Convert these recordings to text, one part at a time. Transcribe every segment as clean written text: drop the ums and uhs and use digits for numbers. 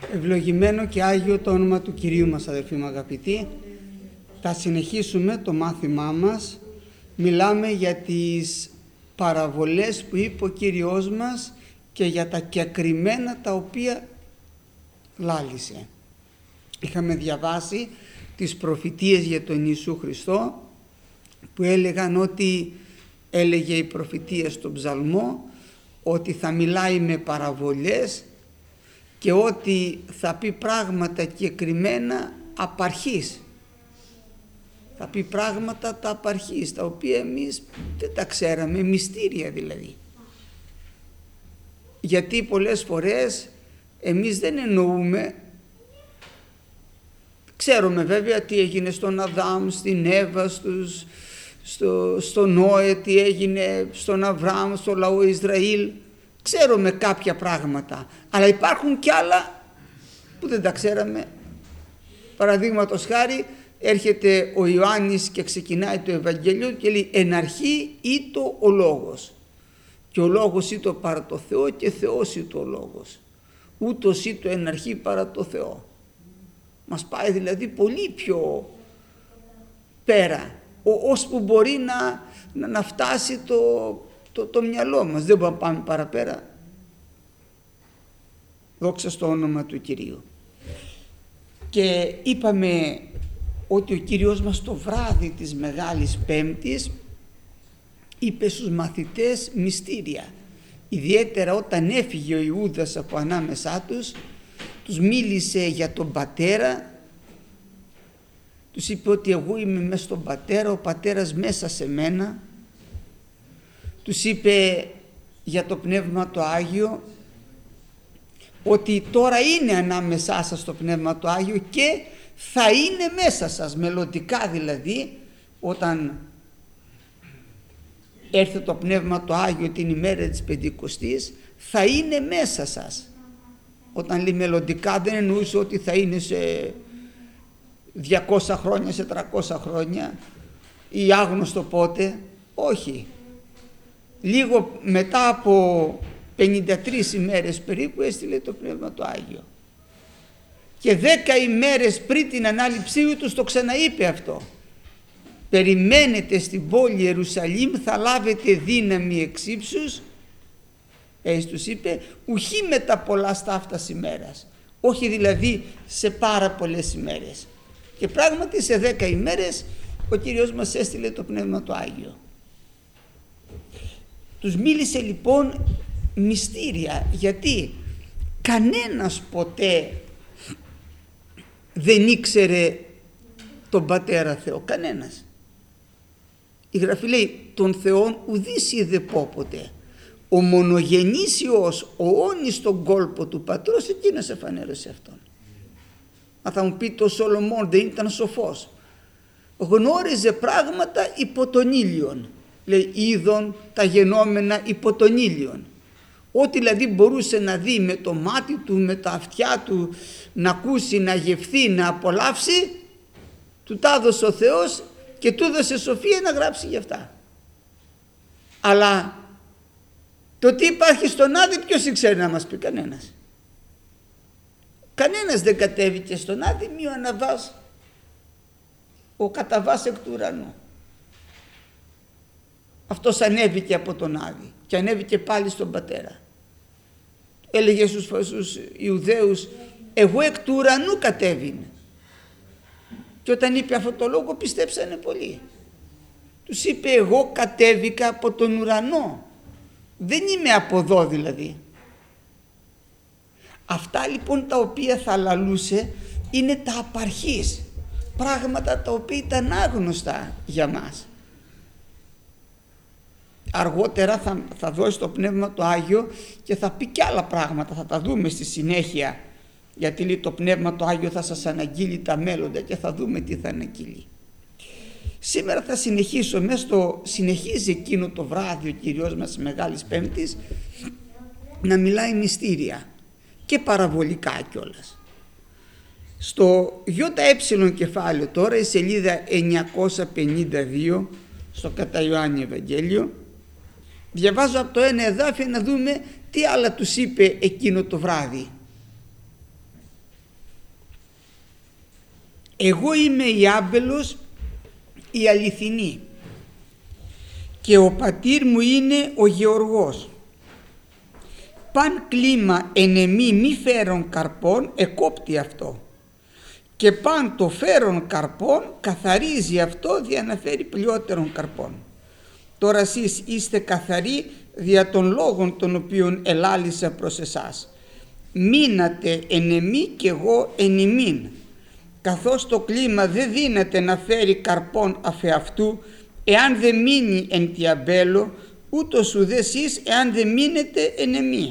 Ευλογημένο και Άγιο το όνομα του Κυρίου μας, αδελφοί μου αγαπητοί. Θα συνεχίσουμε το μάθημά μας. Μιλάμε για τις παραβολές που είπε ο Κύριος μας και για τα κεκριμένα τα οποία λάλησε. Είχαμε διαβάσει τις προφητείες για τον Ιησού Χριστό που έλεγαν ότι έλεγε η προφητεία στον ψαλμό ότι θα μιλάει με παραβολές και ότι θα πει πράγματα κεκριμένα απαρχής. Θα πει πράγματα τα απαρχής, τα οποία εμείς δεν τα ξέραμε, μυστήρια δηλαδή. Γιατί πολλές φορές εμείς δεν εννοούμε, ξέρουμε βέβαια τι έγινε στον Αδάμ, στην Εύα, στον Νόε, τι έγινε στον Αβραάμ, στο λαό Ισραήλ. Ξέρουμε κάποια πράγματα, αλλά υπάρχουν κι άλλα που δεν τα ξέραμε. Παραδείγματος χάρη, έρχεται ο Ιωάννης και ξεκινάει το Ευαγγέλιο και λέει «Εν αρχή ήτο ο Λόγος και ο Λόγος ήτο παρά το Θεό και Θεός ήτο ο Λόγος. Ούτως ήτο εν αρχή παρά το Θεό». Μας πάει δηλαδή πολύ πιο πέρα, ώσπου μπορεί να φτάσει το μυαλό μας. Δεν μπορούμε να πάμε παραπέρα. Δόξα στο όνομα του Κυρίου. Και είπαμε ότι ο Κύριος μας το βράδυ της Μεγάλης Πέμπτης είπε στους μαθητές μυστήρια. Ιδιαίτερα όταν έφυγε ο Ιούδας από ανάμεσά τους μίλησε για τον Πατέρα. Τους είπε ότι εγώ είμαι μέσα στον Πατέρα, ο Πατέρας μέσα σε μένα. Τους είπε για το Πνεύμα το Άγιο, ότι τώρα είναι ανάμεσά σας το Πνεύμα το Άγιο και θα είναι μέσα σας, μελλοντικά δηλαδή, όταν έρθει το Πνεύμα το Άγιο την ημέρα της Πεντηκοστής, θα είναι μέσα σας. Όταν λέει μελλοντικά δεν εννοούσε ότι θα είναι σε 200 χρόνια, σε 300 χρόνια ή άγνωστο πότε, όχι. Λίγο μετά από 53 ημέρες περίπου έστειλε το Πνεύμα το Άγιο. Και 10 ημέρες πριν την ανάληψή του το ξαναείπε αυτό. «Περιμένετε στην πόλη Ιερουσαλήμ, θα λάβετε δύναμη εξ ύψους», έτσι τους είπε, «ουχή μετά πολλά σταύτας ημέρας». Όχι δηλαδή σε πάρα πολλές ημέρες. Και πράγματι σε 10 ημέρες ο Κύριος μας έστειλε το Πνεύμα το Άγιο. Τους μίλησε λοιπόν μυστήρια, γιατί κανένας ποτέ δεν ήξερε τον Πατέρα Θεό, κανένας. Η Γραφή λέει τον Θεόν ουδής είδε πόποτε. Ο μονογενής Υιός, ο όνης στον κόλπο του Πατρός, εκείνος εφανέρωσε αυτόν. Αν θα μου πει το Σολομών δεν ήταν σοφός, γνώριζε πράγματα υπό τον ήλιον. Λέει είδον τα γενόμενα υπό τον ήλιον. Ό,τι δηλαδή μπορούσε να δει με το μάτι του, με τα αυτιά του, να ακούσει, να γευθεί, να απολαύσει, του τα έδωσε ο Θεός και του έδωσε σοφία να γράψει γι' αυτά. Αλλά το τι υπάρχει στον Άδη ποιος ήξερε να μας πει? Κανένας. Κανένας δεν κατέβηκε στον Άδη μη ο Αναβάς, ο καταβάς εκ του ουρανού. Αυτός ανέβηκε από τον Άδη και ανέβηκε πάλι στον Πατέρα. Έλεγε στους Ιουδαίους εγώ εκ του ουρανού κατέβηνε. Και όταν είπε αυτό το λόγο πιστέψανε πολλοί. Τους είπε εγώ κατέβηκα από τον ουρανό. Δεν είμαι από εδώ δηλαδή. Αυτά λοιπόν τα οποία θα λαλούσε είναι τα απαρχής. Πράγματα τα οποία ήταν άγνωστα για μας. Αργότερα θα δώσει το Πνεύμα το Άγιο και θα πει και άλλα πράγματα, θα τα δούμε στη συνέχεια, γιατί λέει το Πνεύμα το Άγιο θα σας αναγγείλει τα μέλλοντα και θα δούμε τι θα αναγγείλει. Σήμερα θα συνεχίσουμε συνεχίζει εκείνο το βράδυ ο Κύριος μας Μεγάλης Πέμπτης να μιλάει μυστήρια και παραβολικά κιόλας. Στο ΙΕ κεφάλαιο τώρα, η σελίδα 952 στο κατά Ιωάννη Ευαγγέλιο, διαβάζω από το ένα εδάφιο να δούμε τι άλλα τους είπε εκείνο το βράδυ. Εγώ είμαι η άμπελος η αληθινή και ο πατήρ μου είναι ο γεωργός. Παν κλίμα εν εμή μη φέρον καρπών εκόπτει αυτό και παν το φέρον καρπών καθαρίζει αυτό δια να φέρει πλειότερον καρπών. Τώρα εσείς είστε καθαροί δια των λόγων των οποίων ελάλησα προς εσάς. Μείνατε εν εμή και εγώ εν ημίν, καθώς το κλίμα δεν δύναται να φέρει καρπών αφεαυτού εάν δεν μείνει εν τη αμπέλο, ούτως ουδέ εσείς εάν δεν μείνετε εν εμή.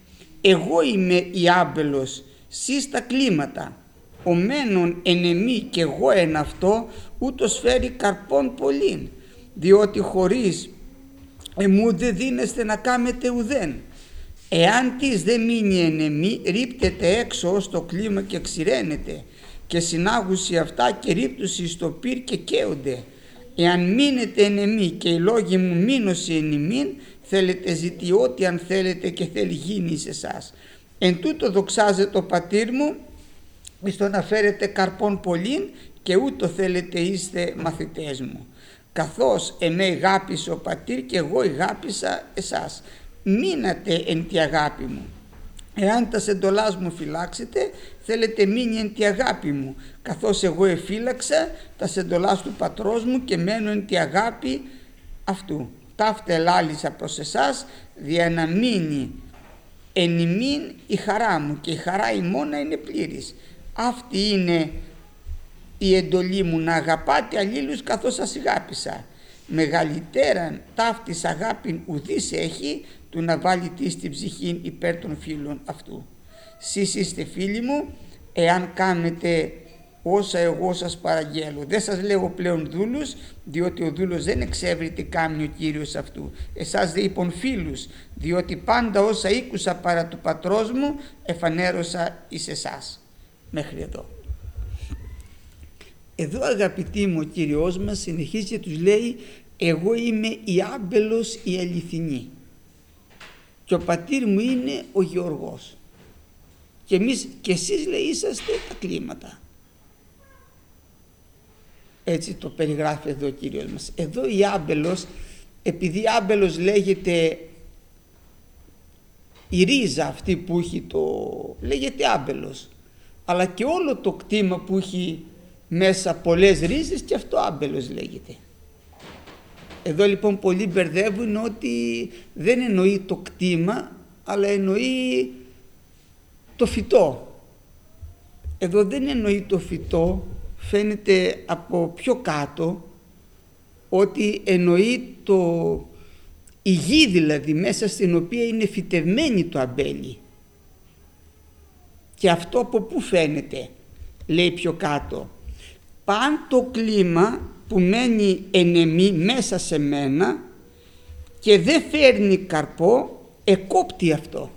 Εγώ είμαι η άμπελος, σεις τα κλίματα, ο μένων εν εμή και εγώ εν αυτό, ούτως φέρει καρπών πολλήν, διότι χωρίς εμού δεν δίνεστε να κάμετε ουδέν. Εάν της δεν μείνει εν εμή, ρίπτεται έξω ως το κλίμα και ξηραίνεται, και συνάγουσι αυτά και ρίπτουσι στο πυρ και καίονται. Εάν μείνετε εν εμή και οι λόγοι μου μείνωσι εν ημίν, θέλετε ζητεί ό,τι αν θέλετε και θέλει γίνει σε εσάς. Εν τούτο δοξάζεται ο πατήρ μου, εις το να φέρετε καρπών πολλήν, και ούτω θέλετε είστε μαθητές μου. Καθώς εμέ αγάπησε ο πατήρ και εγώ αγάπησα εσάς. Μείνατε εν τη αγάπη μου. Εάν τα εντολάς μου φυλάξετε, θέλετε μείνει εν τη αγάπη μου, καθώς εγώ εφύλαξα τα εντολάς του πατρός μου και μένω εν τη αγάπη αυτού. Ταύτε ελάλησα προς εσάς, δια να μείνει εν ημίν η χαρά μου, και η χαρά ημώνα είναι πλήρης. Αυτή είναι η εντολή μου, να αγαπάτε αλλήλους καθώς σας αγάπησα. Μεγαλύτεραν ταύτης αγάπην ουδής έχει, του να βάλει τη στην ψυχή υπέρ των φίλων αυτού. Σεις είστε φίλοι μου, εάν κάνετε όσα εγώ σας παραγγέλω. Δεν σας λέγω πλέον δούλους, διότι ο δούλος δεν εξεύρει τι κάνει ο Κύριος αυτού. Εσάς δε είπων φίλους, διότι πάντα όσα ήκουσα παρά του πατρός μου, εφανέρωσα εις εσάς. Μέχρι εδώ. Εδώ, αγαπητοί μου, ο Κύριος μας συνεχίζει και τους λέει, εγώ είμαι η άμπελος η αληθινή και ο πατήρ μου είναι ο γεωργός, και εσείς, λέει, είσαστε τα κλίματα. Έτσι το περιγράφει εδώ ο Κύριος μας. Εδώ η άμπελος, επειδή άμπελος λέγεται η ρίζα αυτή που έχει λέγεται άμπελος, αλλά και όλο το κτήμα που έχει μέσα πολλές ρίζες, και αυτό άμπελος λέγεται. Εδώ λοιπόν πολλοί μπερδεύουν ότι δεν εννοεί το κτήμα, αλλά εννοεί το φυτό. Εδώ δεν εννοεί το φυτό, φαίνεται από πιο κάτω ότι εννοεί η γη, δηλαδή μέσα στην οποία είναι φυτευμένη το αμπέλι. Και αυτό από πού φαίνεται, λέει πιο κάτω. Παν το κλίμα που μένει εν εμή μέσα σε μένα και δεν φέρνει καρπό, εκόπτει αυτό.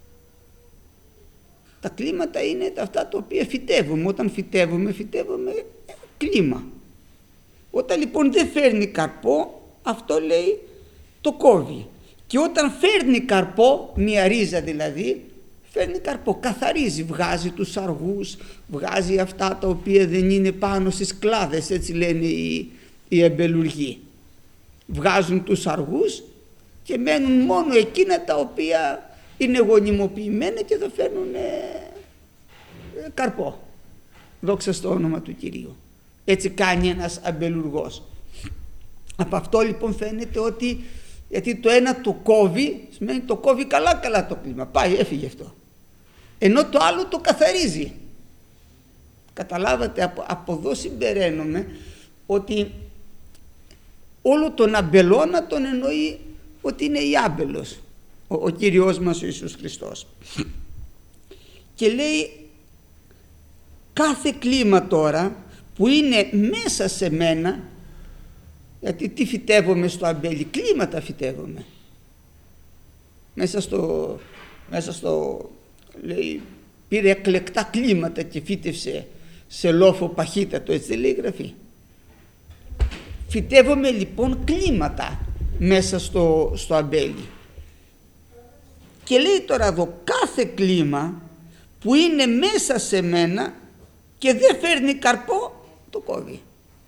Τα κλίματα είναι αυτά τα οποία φυτεύουμε. Όταν φυτεύουμε κλίμα. Όταν λοιπόν δεν φέρνει καρπό, αυτό, λέει, το κόβει. Και όταν φέρνει καρπό, μια ρίζα δηλαδή, φέρνει καρπό, καθαρίζει, βγάζει τους αργούς, βγάζει αυτά τα οποία δεν είναι πάνω στις κλάδες, έτσι λένε οι εμπελουργοί. Βγάζουν τους αργούς και μένουν μόνο εκείνα τα οποία είναι γονιμοποιημένα και θα φέρνουν καρπό. Δόξα στο όνομα του Κυρίου. Έτσι κάνει ένας αμπελουργός. Από αυτό λοιπόν φαίνεται ότι, γιατί το ένα το κόβει, σημαίνει το κόβει καλά το κλίμα, πάει, έφυγε αυτό. Ενώ το άλλο το καθαρίζει. Καταλάβατε, από εδώ συμπεραίνουμε ότι όλο τον αμπελώνα τον εννοεί ότι είναι η άμπελος, ο Κύριος μας ο Ιησούς Χριστός. Και λέει, κάθε κλίμα τώρα που είναι μέσα σε μένα, γιατί τι φυτεύομαι στο αμπέλι, κλίματα φυτεύομαι. Μέσα στο λέει, πήρε εκλεκτά κλίματα και φύτευσε σε λόφο παχύτατο, έτσι δεν λέει η Γραφή. Φυτεύομαι λοιπόν κλίματα μέσα στο αμπέλι. Και λέει τώρα εδώ, κάθε κλίμα που είναι μέσα σε μένα και δεν φέρνει καρπό, το κόβει.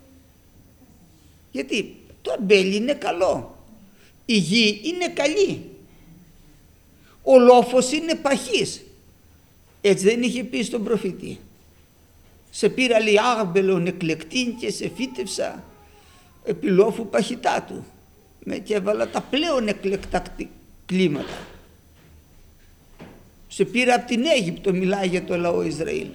Γιατί το αμπέλι είναι καλό, η γη είναι καλή, ο λόφος είναι παχής. Έτσι δεν είχε πει στον προφήτη? Σε πήρα, λέει, άγμπελον εκλεκτήν και σε φύτευσα επί λόφου παχυτάτου. Και έβαλα τα πλέον εκλεκτά κλίματα. Σε πήρα από την Αίγυπτο, μιλάει για το λαό Ισραήλ.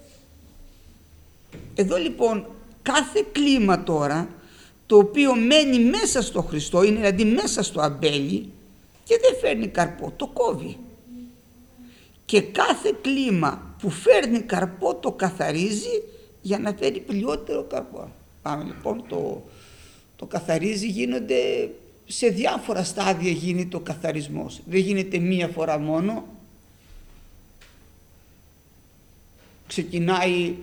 Εδώ λοιπόν κάθε κλίμα τώρα, το οποίο μένει μέσα στο Χριστό, είναι δηλαδή μέσα στο αμπέλι και δεν φέρνει καρπό, το κόβει. Και κάθε κλίμα που φέρνει καρπό το καθαρίζει για να φέρει πλειότερο καρπό. Πάμε λοιπόν, το καθαρίζει, γίνονται σε διάφορα στάδια, γίνεται ο καθαρισμός. Δεν γίνεται μία φορά μόνο. Ξεκινάει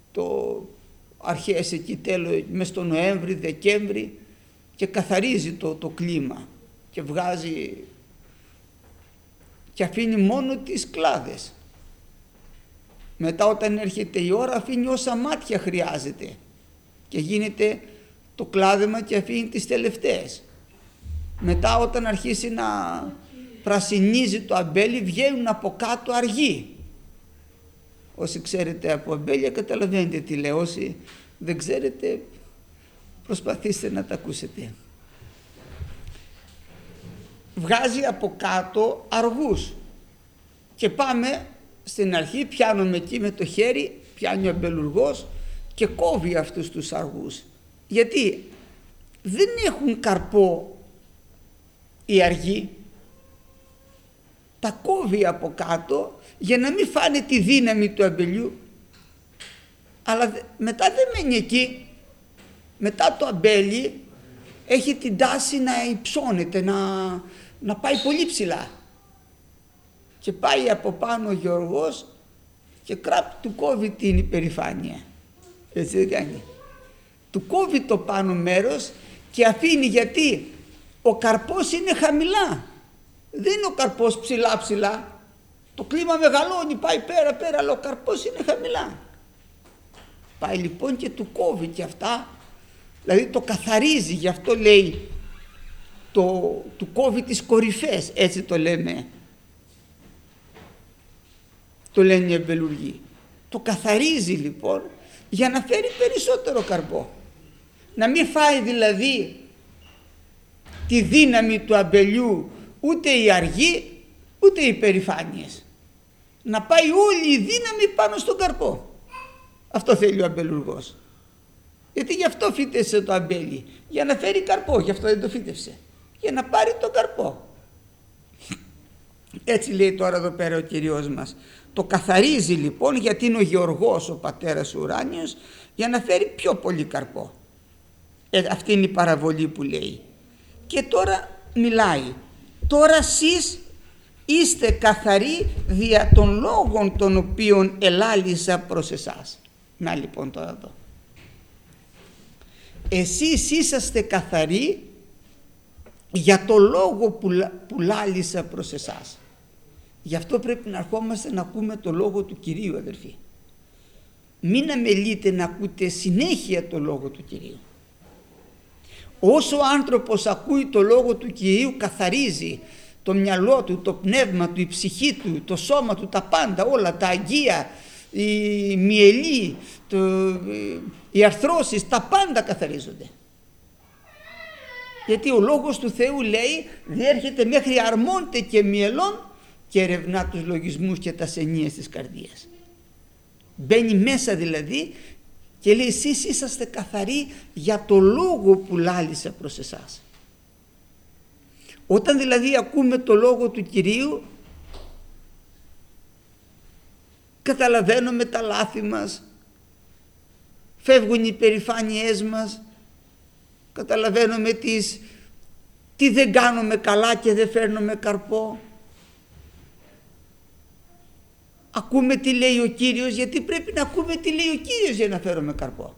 αρχές εκεί τέλος, μες στο Νοέμβρη, Δεκέμβρη και καθαρίζει το κλίμα και βγάζει και αφήνει μόνο τις κλάδες. Μετά όταν έρχεται η ώρα αφήνει όσα μάτια χρειάζεται και γίνεται το κλάδεμα και αφήνει τις τελευταίες. Μετά όταν αρχίσει να πρασινίζει το αμπέλι βγαίνουν από κάτω αργοί. Όσοι ξέρετε από αμπέλια καταλαβαίνετε τι λέω, όσοι δεν ξέρετε προσπαθήστε να τα ακούσετε. Βγάζει από κάτω αργούς και πάμε στην αρχή, πιάνουμε εκεί με το χέρι, πιάνει ο αμπελουργός και κόβει αυτούς τους αργούς. Γιατί δεν έχουν καρπό οι αργοί, τα κόβει από κάτω για να μην φάνε τη δύναμη του αμπελιού. Αλλά μετά δεν μένει εκεί. Μετά το αμπέλι έχει την τάση να υψώνεται, να πάει πολύ ψηλά. Και πάει από πάνω ο Γεωργός και του κόβει την υπερηφάνεια. Έτσι δεν κάνει? Του κόβει το πάνω μέρος και αφήνει, γιατί ο καρπός είναι χαμηλά. Δεν είναι ο καρπός ψηλά ψηλά. Το κλίμα μεγαλώνει, πάει πέρα πέρα, αλλά ο καρπός είναι χαμηλά. Πάει λοιπόν και του κόβει και αυτά, δηλαδή το καθαρίζει. Γι' αυτό λέει του κόβει τις κορυφές, έτσι το λέμε, το λένε οι αμπελουργοί. Το καθαρίζει λοιπόν για να φέρει περισσότερο καρπό, να μην φάει δηλαδή τη δύναμη του αμπελιού ούτε οι αργοί ούτε οι υπερηφάνειες, να πάει όλη η δύναμη πάνω στον καρπό. Αυτό θέλει ο αμπελουργός, γιατί γι' αυτό φύτεσε το αμπέλι, για να φέρει καρπό. Γι' αυτό δεν το φύτευσε, για να πάρει το καρπό. Έτσι λέει τώρα εδώ πέρα ο Κυριός μας. Το καθαρίζει λοιπόν, γιατί είναι ο Γεωργός ο πατέρας ουράνιος, για να φέρει πιο πολύ καρπό. Αυτή είναι η παραβολή που λέει. Και τώρα μιλάει, τώρα εσείς είστε καθαροί δια των λόγων των οποίων ελάλησα προς εσάς. Να λοιπόν τώρα εδώ, εσείς είσαστε καθαροί για το λόγο που λάλησα προς εσάς. Γι' αυτό πρέπει να ερχόμαστε να ακούμε το λόγο του Κυρίου, αδερφοί. Μην αμελείτε να ακούτε συνέχεια το λόγο του Κυρίου. Όσο ο άνθρωπος ακούει το λόγο του Κυρίου, καθαρίζει το μυαλό του, το πνεύμα του, η ψυχή του, το σώμα του, τα πάντα, όλα, τα αγγεία, η μυελή, οι αρθρώσεις, τα πάντα καθαρίζονται. Γιατί ο λόγος του Θεού, λέει, διέρχεται μέχρι αρμόντε και μυελών και ερευνά τους λογισμούς και τα ασθενείες της καρδίας. Μπαίνει μέσα δηλαδή και λέει, εσείς είσαστε καθαροί για το λόγο που λάλησα προς εσάς. Όταν δηλαδή ακούμε το λόγο του Κυρίου, καταλαβαίνουμε τα λάθη μας, φεύγουν οι υπερηφάνειές μας, καταλαβαίνουμε τι δεν κάνουμε καλά και δεν φέρνουμε καρπό. Ακούμε τι λέει ο Κύριος, γιατί πρέπει να ακούμε τι λέει ο Κύριος για να φέρουμε καρπό.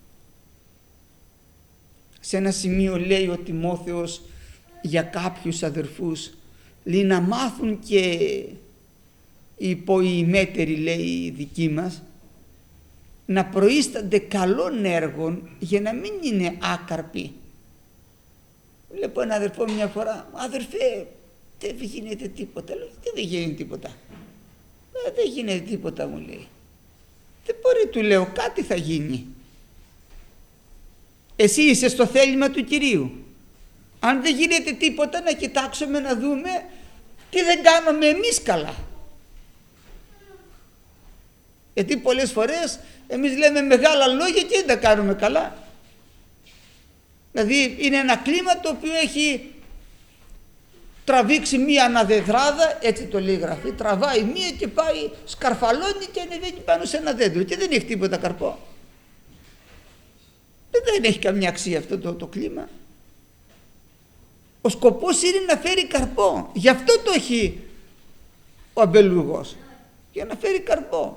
Σε ένα σημείο λέει ο Τιμόθεος για κάποιους αδερφούς, λέει να μάθουν και οι μετέροι, λέει οι δικοί μας, να προείστανται καλών έργων για να μην είναι άκαρποι. Βλέπω ένα αδερφό μια φορά, αδερφέ, δεν γίνεται τίποτα. Λέω, τι δεν γίνεται τίποτα? Δεν γίνεται τίποτα, μου λέει. Δεν μπορεί, του λέω, κάτι θα γίνει. Εσύ είσαι στο θέλημα του Κυρίου. Αν δεν γίνεται τίποτα, να κοιτάξουμε να δούμε τι δεν κάνουμε εμείς καλά. Γιατί πολλές φορές εμείς λέμε μεγάλα λόγια και δεν τα κάνουμε καλά. Δηλαδή είναι ένα κλίμα το οποίο έχει τραβήξει μία αναδεδράδα, έτσι το λέει η Γραφή, τραβάει μία και πάει, σκαρφαλώνει και ανεβαίνει πάνω σε ένα δέντρο και δεν έχει τίποτα καρπό. Δεν έχει καμιά αξία αυτό το κλίμα. Ο σκοπός είναι να φέρει καρπό. Γι' αυτό το έχει ο αμπελουργός, για να φέρει καρπό.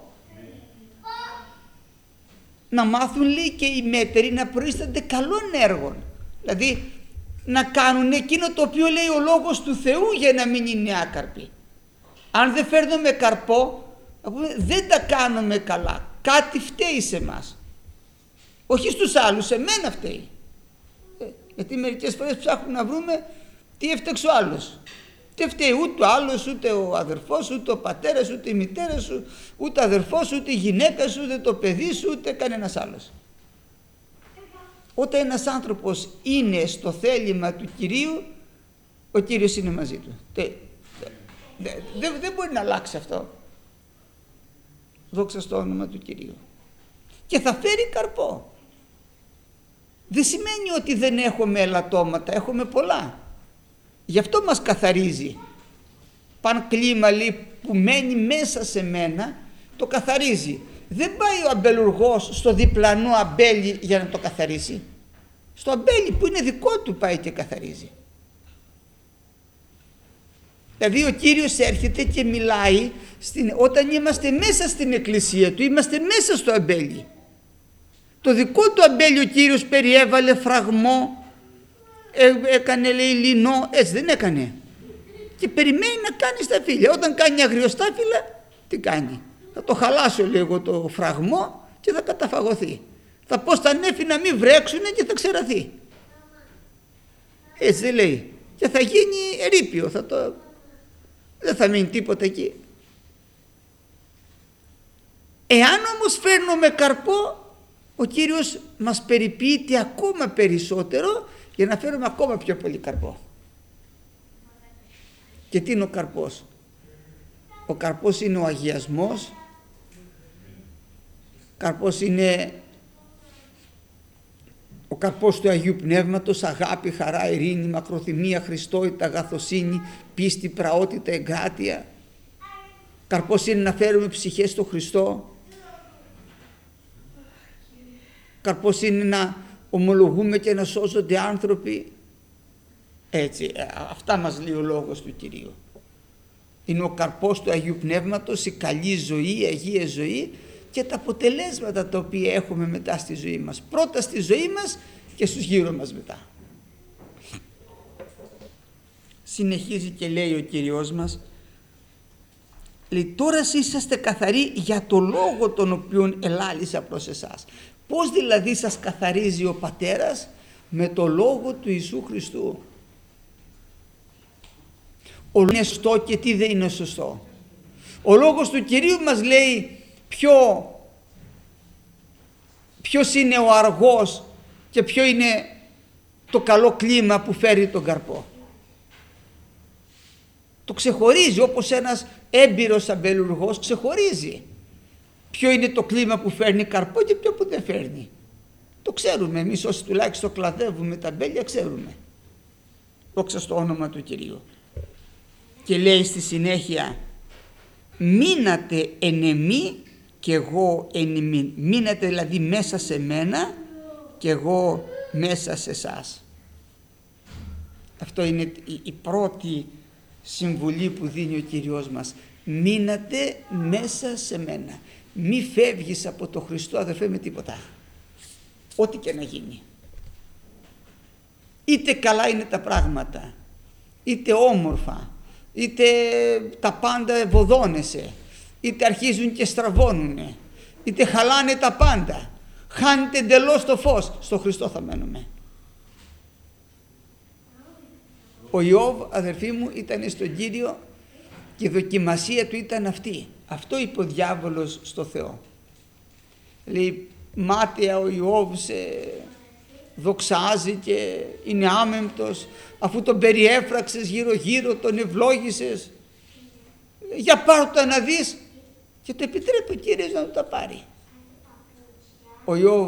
Να μάθουν, λέει, και οι μέτεροι να προείστανται καλών έργων. Δηλαδή να κάνουν εκείνο το οποίο λέει ο Λόγος του Θεού για να μην είναι άκαρποι. Αν δεν φέρνουμε καρπό, δεν τα κάνουμε καλά. Κάτι φταίει σε μας. Όχι στους άλλους, σε μένα φταίει. Γιατί μερικές φορές ψάχνουμε να βρούμε τι έφταξε ο άλλος. Δεν φταίει ούτε ο άλλος, ούτε ο αδερφός, ούτε ο πατέρας, ούτε η μητέρα σου, ούτε ο αδερφός, ούτε η γυναίκα σου, ούτε το παιδί σου, ούτε κανένας άλλος. Όταν ένας άνθρωπος είναι στο θέλημα του Κυρίου, ο Κύριος είναι μαζί του. Δεν μπορεί να αλλάξει αυτό. Δόξα στο όνομα του Κυρίου. Και θα φέρει καρπό. Δεν σημαίνει ότι δεν έχουμε ελαττώματα, έχουμε πολλά. Γι' αυτό μας καθαρίζει. Παν κλίμα, λέει, που μένει μέσα σε μένα, το καθαρίζει. Δεν πάει ο αμπελουργός στο διπλανό αμπέλι για να το καθαρίσει. Στο αμπέλι που είναι δικό του πάει και καθαρίζει. Δηλαδή ο Κύριος έρχεται και μιλάει όταν είμαστε μέσα στην εκκλησία του, είμαστε μέσα στο αμπέλι. Το δικό του αμπέλι ο Κύριος περιέβαλε φραγμό, έκανε, λέει, λινό, έτσι δεν έκανε? Και περιμένει να κάνει σταφύλια. Όταν κάνει αγριοστάφυλλα, τι κάνει? Θα το χαλάσω λίγο το φραγμό και θα καταφαγωθεί. Θα πω στα νέφη να μην βρέξουνε και θα ξεραθεί. Έτσι δεν λέει? Και θα γίνει ερείπιο, δεν θα μείνει τίποτα εκεί. Εάν όμως φέρνουμε καρπό, ο Κύριος μας περιποιείται ακόμα περισσότερο για να φέρουμε ακόμα πιο πολύ καρπό. Και τι είναι ο καρπός? Ο καρπός είναι ο αγιασμός, καρπός είναι ο καρπός του Αγίου Πνεύματος, αγάπη, χαρά, ειρήνη, μακροθυμία, χριστότητα, αγαθοσύνη, πίστη, πραότητα, εγκράτεια. Καρπός είναι να φέρουμε ψυχές στο Χριστό. Καρπός είναι να ομολογούμε και να σώζονται άνθρωποι. Έτσι, αυτά μας λέει ο Λόγος του Κυρίου. Είναι ο καρπός του Αγίου Πνεύματος, η καλή ζωή, η αγία ζωή και τα αποτελέσματα τα οποία έχουμε μετά στη ζωή μας. Πρώτα στη ζωή μας και στους γύρω μας μετά. Συνεχίζει και λέει ο Κύριος μας, λέει, τώρα είσαστε καθαροί για το λόγο τον οποίον ελάλησα προς εσάς. Πώς δηλαδή σας καθαρίζει ο Πατέρας? Με το λόγο του Ιησού Χριστού. Ο λόγος είναι σωστό και τι δεν είναι σωστό. Ο λόγος του Κυρίου μας λέει ποιος είναι ο αργός και ποιο είναι το καλό κλίμα που φέρει τον καρπό. Το ξεχωρίζει, όπως ένας έμπειρος αμπελουργός ξεχωρίζει ποιο είναι το κλίμα που φέρνει καρπό και ποιο που δεν φέρνει. Το ξέρουμε εμείς όσοι τουλάχιστον κλαδεύουμε τα αμπέλια, ξέρουμε. Δόξα στο όνομα του Κυρίου. Και λέει στη συνέχεια, μείνατε εν εμή και εγώ εν ημίν. Μείνατε δηλαδή μέσα σε μένα και εγώ μέσα σε εσάς. Αυτό είναι η πρώτη συμβουλή που δίνει ο Κύριος μας. Μείνατε μέσα σε μένα. Μη φεύγεις από το Χριστό, αδερφέ, με τίποτα. Ό,τι και να γίνει. Είτε καλά είναι τα πράγματα, είτε όμορφα, είτε τα πάντα ευωδώνεσαι, είτε αρχίζουν και στραβώνουνε, είτε χαλάνε τα πάντα, χάνεται εντελώς το φως, στο Χριστό θα μένουμε. Ο Ιώβ, αδερφοί μου, ήταν στον Κύριο και η δοκιμασία του ήταν αυτή. Αυτό είπε ο διάβολος στο Θεό. Λέει, μάταια ο Ιώβ σε δοξάζει και είναι άμεμπτος, αφού τον περιέφραξες γύρω γύρω, τον ευλόγησες, για πάρ' το να δεις, και το επιτρέπει ο Κύριος να του τα πάρει. Ο Ιώβ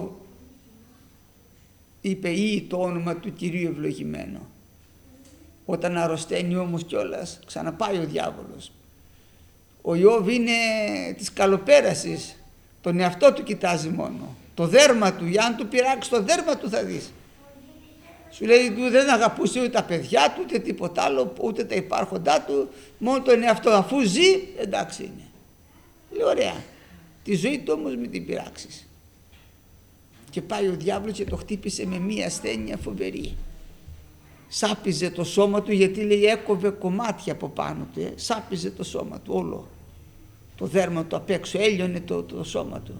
είπε, ή το όνομα του Κυρίου ευλογημένο. Όταν αρρωσταίνει όμως κιόλας, ξαναπάει ο διάβολος. Ο Ιώβ είναι της καλοπέρασης, τον εαυτό του κοιτάζει μόνο, το δέρμα του, για αν του πειράξει το δέρμα του θα δεις. Σου λέει, του δεν αγαπούσε ούτε τα παιδιά του, ούτε τίποτα άλλο, ούτε τα υπάρχοντά του, μόνο τον εαυτό. Αφού ζει, εντάξει είναι. Λέει, ωραία, τη ζωή του όμως μην την πειράξεις. Και πάει ο διάβολος και το χτύπησε με μία ασθένεια φοβερή. Σάπιζε το σώμα του, γιατί λέει έκοβε κομμάτια από πάνω του, σάπιζε το σώμα του όλο. Το δέρμα του απ' έξω, έλειωνε το σώμα του.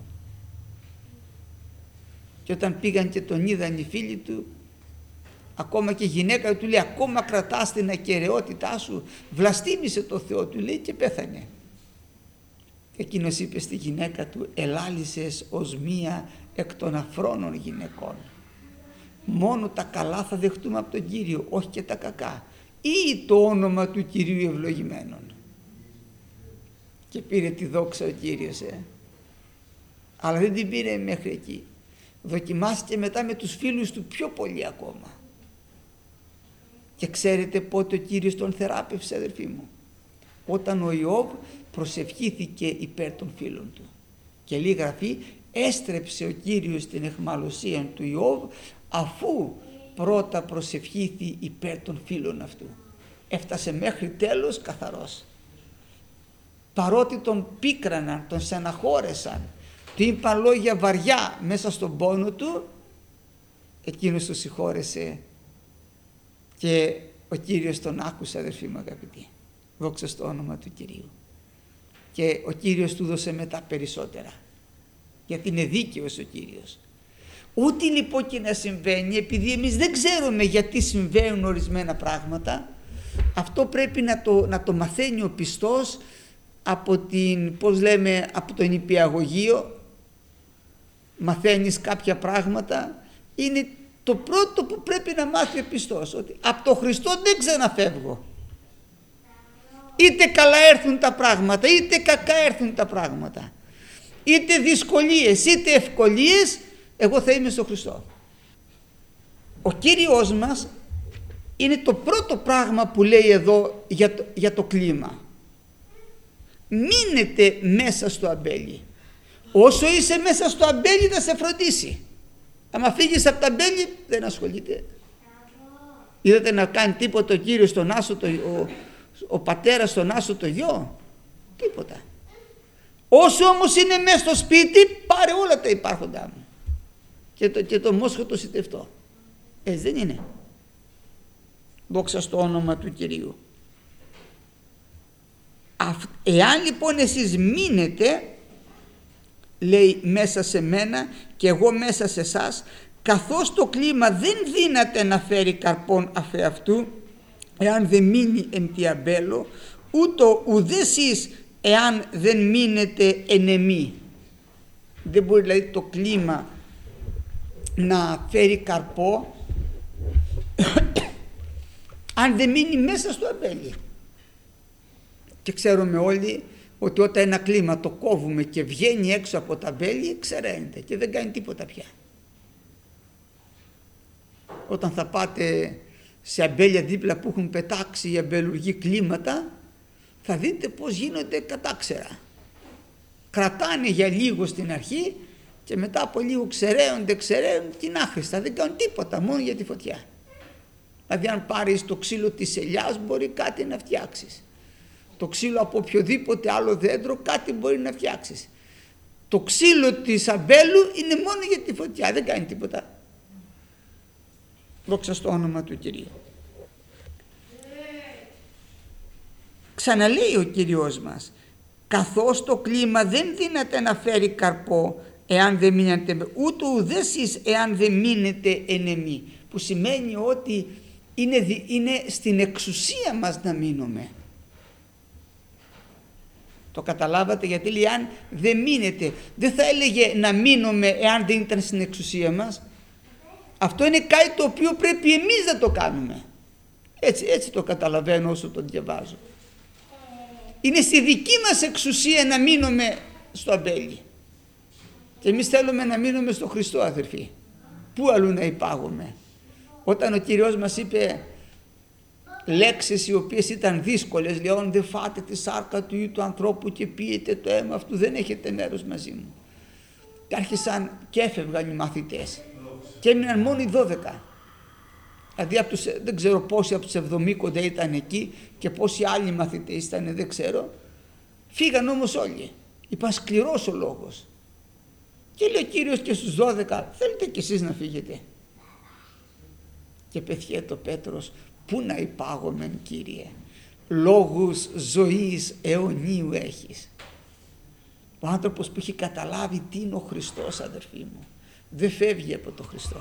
Και όταν πήγαν και τον είδαν οι φίλοι του, ακόμα και η γυναίκα του λέει, ακόμα κρατάς την ακεραιότητά σου, βλαστήμησε το Θεό, του λέει, και πέθανε. Εκείνος είπε στη γυναίκα του, ελάλησες ως μία εκ των αφρόνων γυναικών. Μόνο τα καλά θα δεχτούμε από τον Κύριο, όχι και τα κακά. Ή το όνομα του Κυρίου ευλογημένων. Και πήρε τη δόξα ο Κύριος, αλλά δεν την πήρε μέχρι εκεί. Δοκιμάστηκε μετά με τους φίλους του πιο πολύ ακόμα. Και ξέρετε πότε ο Κύριος τον θεράπευσε, αδερφοί μου? Όταν ο Ιώβ προσευχήθηκε υπέρ των φίλων του. Και λέει Γραφή, έστρεψε ο Κύριος την αιχμαλωσία του Ιώβ, αφού πρώτα προσευχήθη υπέρ των φίλων αυτού. Έφτασε μέχρι τέλος καθαρός. Παρότι τον πίκραναν, τον στεναχώρεσαν, του είπαν λόγια βαριά μέσα στον πόνο του, εκείνος του συγχώρεσε και ο Κύριος τον άκουσε, αδερφοί μου αγαπητοί. Δόξα στο όνομα του Κυρίου. Και ο Κύριος του δώσε μετά περισσότερα, γιατί είναι δίκαιος ο Κύριος. Ό,τι λοιπόν και να συμβαίνει, επειδή εμείς δεν ξέρουμε γιατί συμβαίνουν ορισμένα πράγματα, αυτό πρέπει να το μαθαίνει ο πιστός από από το νηπιαγωγείο. Μαθαίνεις κάποια πράγματα, είναι το πρώτο που πρέπει να μάθει ο πιστός, ότι από το Χριστό δεν ξαναφεύγω. Είτε καλά έρθουν τα πράγματα, είτε κακά έρθουν τα πράγματα, είτε δυσκολίες, είτε ευκολίες, εγώ θα είμαι στο Χριστό. Ο Κύριος μας είναι το πρώτο πράγμα που λέει εδώ για το κλίμα. Μείνετε μέσα στο αμπέλι. Όσο είσαι μέσα στο αμπέλι θα σε φροντίσει. Άμα φύγεις από τα αμπέλι δεν ασχολείται. Είδατε να κάνει τίποτα ο Κύριος στον άσο, ο πατέρας στον άσο το γιο? Τίποτα. Όσο όμως είναι μέσα στο σπίτι, πάρε όλα τα υπάρχοντά μου και το μόσχο το σιτευτό. Έτσι δεν είναι? Δόξα στο όνομα του Κυρίου. Εάν λοιπόν εσείς μείνετε, λέει, μέσα σε μένα και εγώ μέσα σε εσάς, καθώς το κλίμα δεν δύναται να φέρει καρπόν αφεαυτού εάν δεν μείνει εν τη αμπέλο, ούτω ουδέ εσείς εάν δεν μείνετε εν εμή. Δεν μπορεί δηλαδή το κλίμα να φέρει καρπό αν δεν μείνει μέσα στο αμπέλι. Και ξέρουμε όλοι ότι όταν ένα κλίμα το κόβουμε και βγαίνει έξω από τα αμπέλι, ξεραίνεται και δεν κάνει τίποτα πια. Όταν θα πάτε σε αμπέλια δίπλα που έχουν πετάξει οι αμπελουργοί κλίματα, θα δείτε πως γίνονται κατάξερα. Κρατάνε για λίγο στην αρχή και μετά από λίγο ξεραίνονται και είναι άχρηστα, δεν κάνουν τίποτα, μόνο για τη φωτιά. Δηλαδή αν πάρεις το ξύλο της ελιάς μπορεί κάτι να φτιάξεις. Το ξύλο από οποιοδήποτε άλλο δέντρο κάτι μπορεί να φτιάξεις. Το ξύλο της αμπέλου είναι μόνο για τη φωτιά, δεν κάνει τίποτα. Δόξα στο όνομα του Κυρίου. Ξαναλέει ο Κύριος μας, καθώς το κλίμα δεν δύναται να φέρει καρπό εάν δεν μείνετε, ούτε ουδέσεις εάν δεν μείνετε εν εμεί, που σημαίνει ότι είναι στην εξουσία μας να μείνουμε. Το καταλάβατε? Γιατί λέει αν δεν μείνετε, δεν θα έλεγε να μείνουμε εάν δεν ήταν στην εξουσία μας. Αυτό είναι κάτι το οποίο πρέπει εμείς να το κάνουμε. Έτσι το καταλαβαίνω όσο το διαβάζω. Είναι στη δική μας εξουσία να μείνουμε στο αμπέλι. Και εμείς θέλουμε να μείνουμε στο Χριστό, αδερφοί. Πού αλλού να υπάγουμε? Όταν ο Κύριος μας είπε λέξεις οι οποίες ήταν δύσκολες, λέει δεν φάτε τη σάρκα του ή του ανθρώπου και πίετε το αίμα αυτού, δεν έχετε μέρος μαζί μου. Και άρχισαν και έφευγαν οι μαθητές και έμειναν μόνο οι 12. Δηλαδή δεν ξέρω πόσοι από τους 70 ήταν εκεί και πόσοι άλλοι μαθητές ήταν, δεν ξέρω. Φύγαν όμως όλοι. Είπαν σκληρός ο λόγος. Και λέει ο Κύριος και στους 12, θέλετε κι εσείς να φύγετε? Και πεθιέτο Πέτρος, πού να υπάγομεν Κύριε, λόγους ζωής αιωνίου έχεις. Ο άνθρωπος που έχει καταλάβει τι είναι ο Χριστός, αδερφοί μου, δεν φεύγει από τον Χριστό.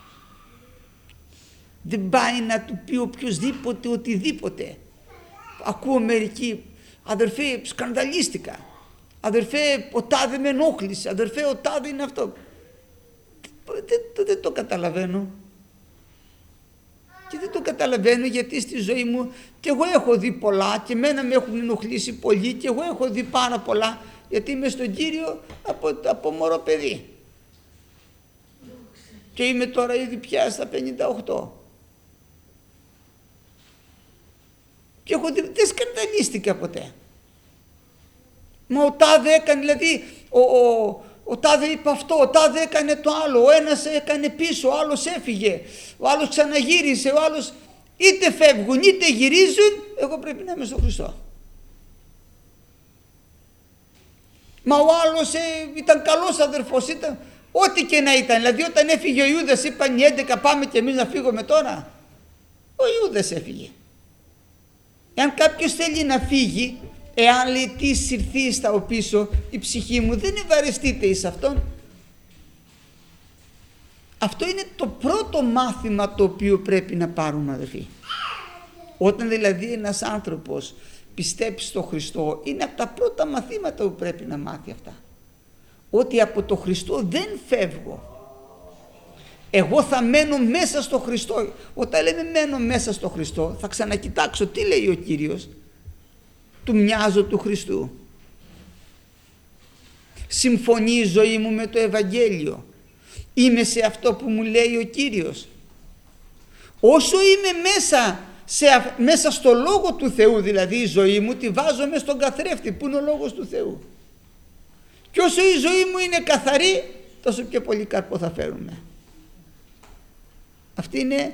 Δεν πάει να του πει οποιοσδήποτε οτιδήποτε. Ακούω μερικοί, αδερφέ σκανδαλίστηκα, αδερφέ ο τάδε με ενόχλησε, αδερφέ ο τάδε είναι αυτό. Δεν το καταλαβαίνω. Και δεν το καταλαβαίνω γιατί στη ζωή μου και εγώ έχω δει πολλά και εμένα με έχουν ενοχλήσει πολύ και εγώ έχω δει πάρα πολλά, γιατί είμαι στον Κύριο από μωρό παιδί. Και είμαι τώρα ήδη πια στα 58. Και έχω δει, δεν σκανδαλίστηκα ποτέ. Μα ο τάδε έκανε, δηλαδή ο τάδε είπε αυτό, ο τάδε έκανε το άλλο, ο ένας έκανε πίσω, ο άλλος έφυγε, ο άλλος ξαναγύρισε, ο άλλος, είτε φεύγουν είτε γυρίζουν, εγώ πρέπει να είμαι στον Χριστό. Μα ο άλλος ήταν καλός αδερφός, ήταν ό,τι και να ήταν, δηλαδή όταν έφυγε ο Ιούδας είπαν οι 11 πάμε και εμείς να φύγουμε τώρα. Ο Ιούδας έφυγε. Εάν κάποιος θέλει να φύγει, εάν λέει τι συρθεί στα πίσω η ψυχή μου, δεν ευαρεστείτε εις αυτόν. Αυτό είναι το πρώτο μάθημα το οποίο πρέπει να πάρουμε, αδελφοί. Όταν δηλαδή ένας άνθρωπος πιστέψει στο Χριστό, είναι από τα πρώτα μαθήματα που πρέπει να μάθει αυτά. Ότι από το Χριστό δεν φεύγω. Εγώ θα μένω μέσα στο Χριστό. Όταν λέμε μένω μέσα στο Χριστό, θα ξανακοιτάξω τι λέει ο Κύριος. Του μοιάζω του Χριστού. Συμφωνεί η ζωή μου με το Ευαγγέλιο. Είμαι σε αυτό που μου λέει ο Κύριος. Όσο είμαι μέσα στο Λόγο του Θεού, δηλαδή η ζωή μου τη βάζω μες στον καθρέφτη που είναι ο Λόγος του Θεού. Και όσο η ζωή μου είναι καθαρή, τόσο πιο πολύ καρπό θα φέρουμε. Αυτή είναι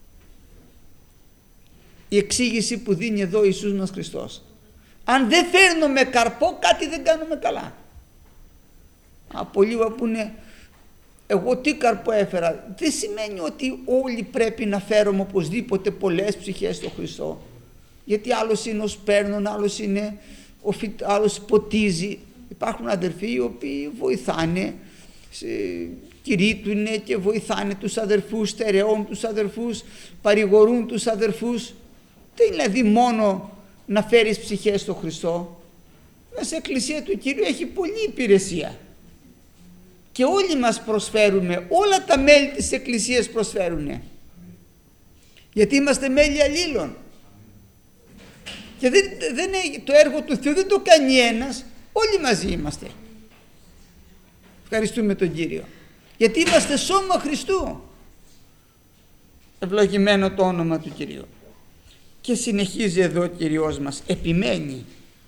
η εξήγηση που δίνει εδώ ο Ιησούς μας Χριστός. Αν δεν φέρνουμε καρπό, κάτι δεν κάνουμε καλά. Από λίγο που είναι εγώ τι καρπό έφερα, δεν σημαίνει ότι όλοι πρέπει να φέρουμε οπωσδήποτε πολλές ψυχές στο Χριστό. Γιατί άλλος είναι ο σπέρνων, άλλος ποτίζει. Υπάρχουν αδερφοί οι οποίοι βοηθάνε, κηρύττουν και βοηθάνε τους αδερφούς, στερεώνουν τους αδερφούς, παρηγορούν τους αδερφούς. Δεν είναι δηλαδή μόνο να φέρεις ψυχές στο Χριστό. Μέσα στην Εκκλησία του Κύριου έχει πολλή υπηρεσία. Και όλοι μας προσφέρουμε, όλα τα μέλη της Εκκλησίας προσφέρουν. Γιατί είμαστε μέλη αλλήλων. Και το έργο του Θεού δεν το κάνει ένας, όλοι μαζί είμαστε. Ευχαριστούμε τον Κύριο. Γιατί είμαστε σώμα Χριστού. Ευλογημένο το όνομα του Κυρίου. Και συνεχίζει εδώ ο Κύριος μας, επιμένει.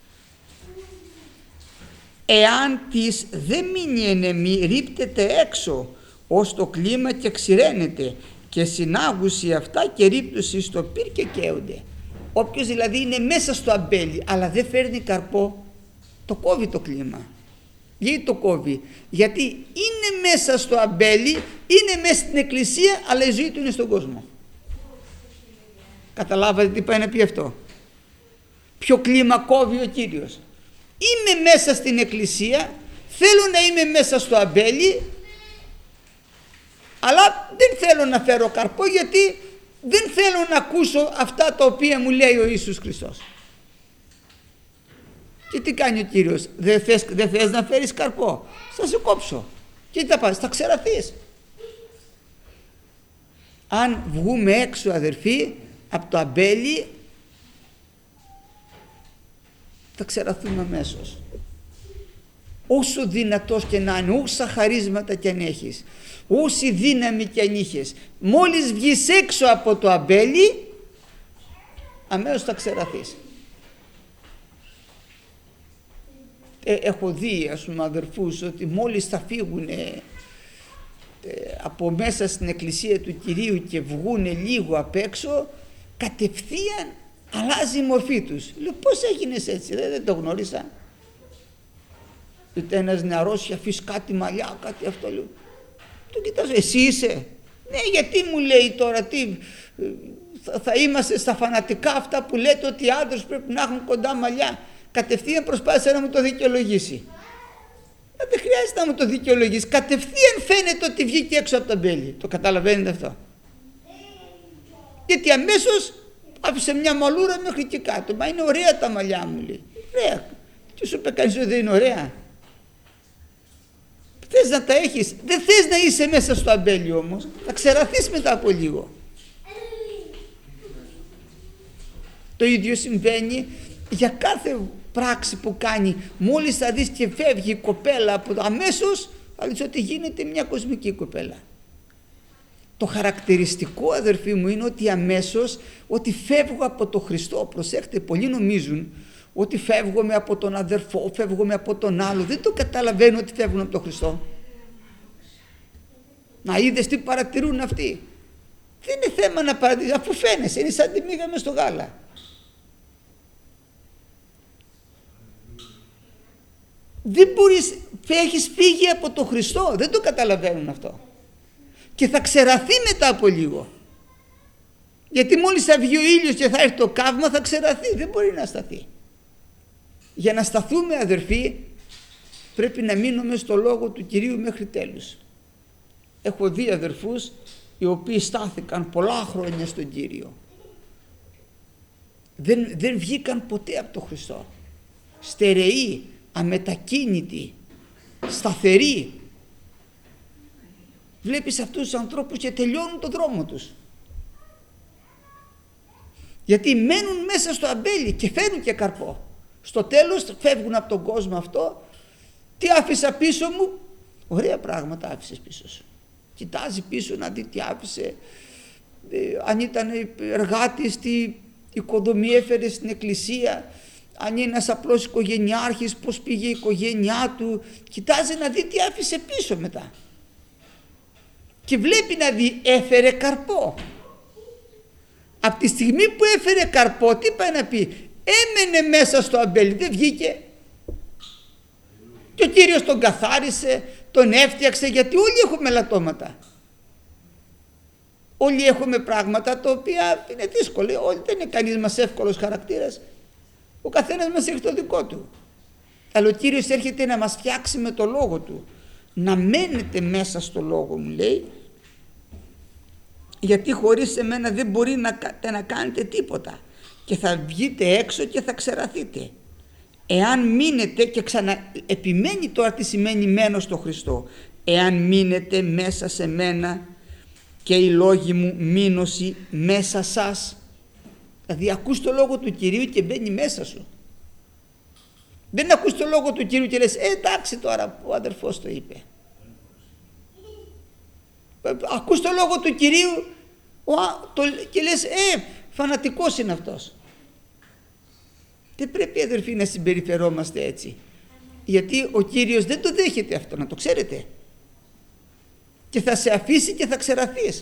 Εάν της δεν μείνει εν εμεί, ρίπτεται έξω ως το κλίμα και ξηραίνεται και συνάγουση αυτά και ρίπτωση στο πυρ και καίονται. Όποιος δηλαδή είναι μέσα στο αμπέλι αλλά δεν φέρνει καρπό, το κόβει το κλίμα. Γιατί το κόβει? Γιατί είναι μέσα στο αμπέλι, είναι μέσα στην Εκκλησία, αλλά η ζωή του είναι στον κόσμο. Καταλάβατε τι πάει να πει αυτό? Ποιο κλίμα κόβει ο Κύριος? είμαι μέσα στην εκκλησία, θέλω να είμαι μέσα στο αμπέλι, αλλά δεν θέλω να φέρω καρπό, γιατί δεν θέλω να ακούσω αυτά τα οποία μου λέει ο Ιησούς Χριστός. Και τι κάνει ο Κύριος? Δεν θες να φέρεις καρπό? Θα σε κόψω. Και τι θα πας? Θα ξεραθείς. Αν βγούμε έξω, αδερφοί, από το αμπέλι, θα ξεραθούμε αμέσως. Όσο δυνατός και να είναι, όσα χαρίσματα και αν έχεις, όση δύναμη και αν είχες, μόλις βγεις έξω από το αμπέλι, αμέσως θα ξεραθείς. Έχω δει, ας πούμε, αδερφούς, ότι μόλις θα φύγουν από μέσα στην εκκλησία του Κυρίου και βγουν λίγο απ' έξω, κατευθείαν αλλάζει η μορφή τους. Λέω, πώς έγινες έτσι? Δεν το γνώρισα. Είτε ένας νεαρός είχε αφήσει κάτι μαλλιά, κάτι αυτό. Λέω, το κοιτάζω, εσύ είσαι? Ναι, γιατί μου λέει τώρα, τι, θα είμαστε στα φανατικά αυτά που λέτε ότι οι άντρες πρέπει να έχουν κοντά μαλλιά? Κατευθείαν προσπάθησε να μου το δικαιολογήσει. Δεν χρειάζεται να μου το δικαιολογήσει. Κατευθείαν φαίνεται ότι βγήκε έξω από τα μπέλη. Το καταλαβαίνετε αυτό? Γιατί αμέσως άφησε μια μαλούρα μέχρι και κάτω. Μα είναι ωραία τα μαλλιά μου, λέει. Ωραία. Τι σου είπε κανείς ότι δεν είναι ωραία? Θες να τα έχεις? Δεν θες να είσαι μέσα στο αμπέλι όμως. Θα ξεραθείς μετά από λίγο. Το ίδιο συμβαίνει για κάθε πράξη που κάνει. Μόλις θα δεις και φεύγει η κοπέλα από το αμέσως, θα δεις ότι γίνεται μια κοσμική κοπέλα. Το χαρακτηριστικό, αδερφοί μου, είναι ότι αμέσως, ότι φεύγω από τον Χριστό. Προσέχτε, πολλοί νομίζουν ότι φεύγουμε από τον αδερφό, φεύγουμε από τον άλλο. Δεν το καταλαβαίνω ότι φεύγουν από τον Χριστό. Να είδες τι παρατηρούν αυτοί? Δεν είναι θέμα να παρατηρείς, αφού φαίνεσαι, είναι σαν τη μύγα μες στο γάλα. Δεν μπορείς, έχεις φύγει από τον Χριστό, δεν το καταλαβαίνουν αυτό. Και θα ξεραθεί μετά από λίγο. Γιατί μόλις θα βγει ο ήλιος και θα έρθει το καύμα, θα ξεραθεί, δεν μπορεί να σταθεί. Για να σταθούμε, αδερφοί, πρέπει να μείνουμε στο λόγο του Κυρίου μέχρι τέλους. Έχω δει αδερφούς οι οποίοι στάθηκαν πολλά χρόνια στον Κύριο. Δεν βγήκαν ποτέ από τον Χριστό. Στερεοί, αμετακίνητοι, σταθεροί. Βλέπεις αυτούς τους ανθρώπους και τελειώνουν τον δρόμο τους. Γιατί μένουν μέσα στο αμπέλι και φέρουν και καρπό. Στο τέλος φεύγουν από τον κόσμο αυτό. Τι άφησα πίσω μου? Ωραία πράγματα άφησες πίσω σου. Κοιτάζει πίσω να δει τι άφησε. Αν ήταν εργάτης, τι οικοδομή έφερε στην εκκλησία. Αν είναι ένας απλός οικογενειάρχης, πώς πήγε η οικογένειά του. Κοιτάζει να δει τι άφησε πίσω μετά. Και βλέπει να δει, έφερε καρπό. Από τη στιγμή που έφερε καρπό, τι πάει να πει? Έμενε μέσα στο αμπέλι, δεν βγήκε. Και ο Κύριος τον καθάρισε, τον έφτιαξε, γιατί όλοι έχουμε λατώματα. Όλοι έχουμε πράγματα τα οποία είναι δύσκολα. Δεν είναι κανείς μας εύκολος χαρακτήρας. Ο καθένας μας έχει το δικό του. Αλλά ο Κύριος έρχεται να μας φτιάξει με το λόγο του. Να μένετε μέσα στο λόγο μου, λέει, γιατί χωρίς εμένα δεν μπορεί να κάνετε τίποτα και θα βγείτε έξω και θα ξεραθείτε. Εάν μείνετε, και επιμένει τώρα τι σημαίνει μένω στο Χριστό, εάν μείνετε μέσα σε μένα και οι λόγοι μου μείνωση μέσα σας. Δηλαδή ακούς το λόγο του Κυρίου και μπαίνει μέσα σου. Δεν ακούς το λόγο του Κυρίου και λες εντάξει τώρα ο αδερφός το είπε. Ακούς το λόγο του Κυρίου και λες φανατικός είναι αυτός. Δεν πρέπει, αδερφοί, να συμπεριφερόμαστε έτσι, γιατί ο Κύριος δεν το δέχεται αυτό, να το ξέρετε, και θα σε αφήσει και θα ξεραθείς.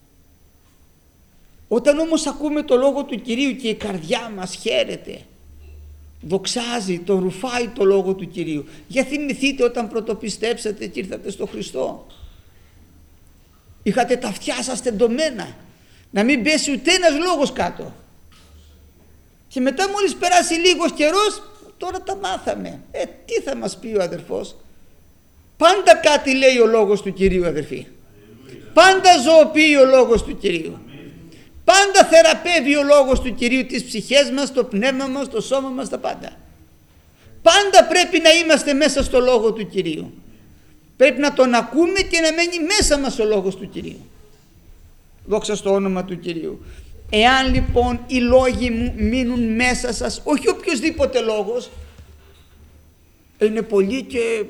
Όταν όμως ακούμε το λόγο του Κυρίου και η καρδιά μας χαίρεται, δοξάζει, το ρουφάει το λόγο του Κυρίου. Για θυμηθείτε όταν πρωτοπιστέψατε και ήρθατε στο Χριστό, είχατε τα αυτιά σας τεντωμένα, να μην πέσει ούτε ένας λόγος κάτω. Και μετά μόλις περάσει λίγος καιρός, τώρα τα μάθαμε. Τι θα μας πει ο αδερφός? Πάντα κάτι λέει ο λόγος του Κυρίου, αδερφοί. Πάντα ζωοποιεί ο λόγος του Κυρίου. Πάντα θεραπεύει ο λόγος του Κυρίου τις ψυχές μας, το πνεύμα μας, το σώμα μας, τα πάντα. Πάντα πρέπει να είμαστε μέσα στο λόγο του Κυρίου. Πρέπει να τον ακούμε και να μένει μέσα μας ο λόγος του Κυρίου. Δόξα στο όνομα του Κυρίου. Εάν λοιπόν οι λόγοι μου μείνουν μέσα σας, όχι οποιοσδήποτε λόγος, είναι πολλοί και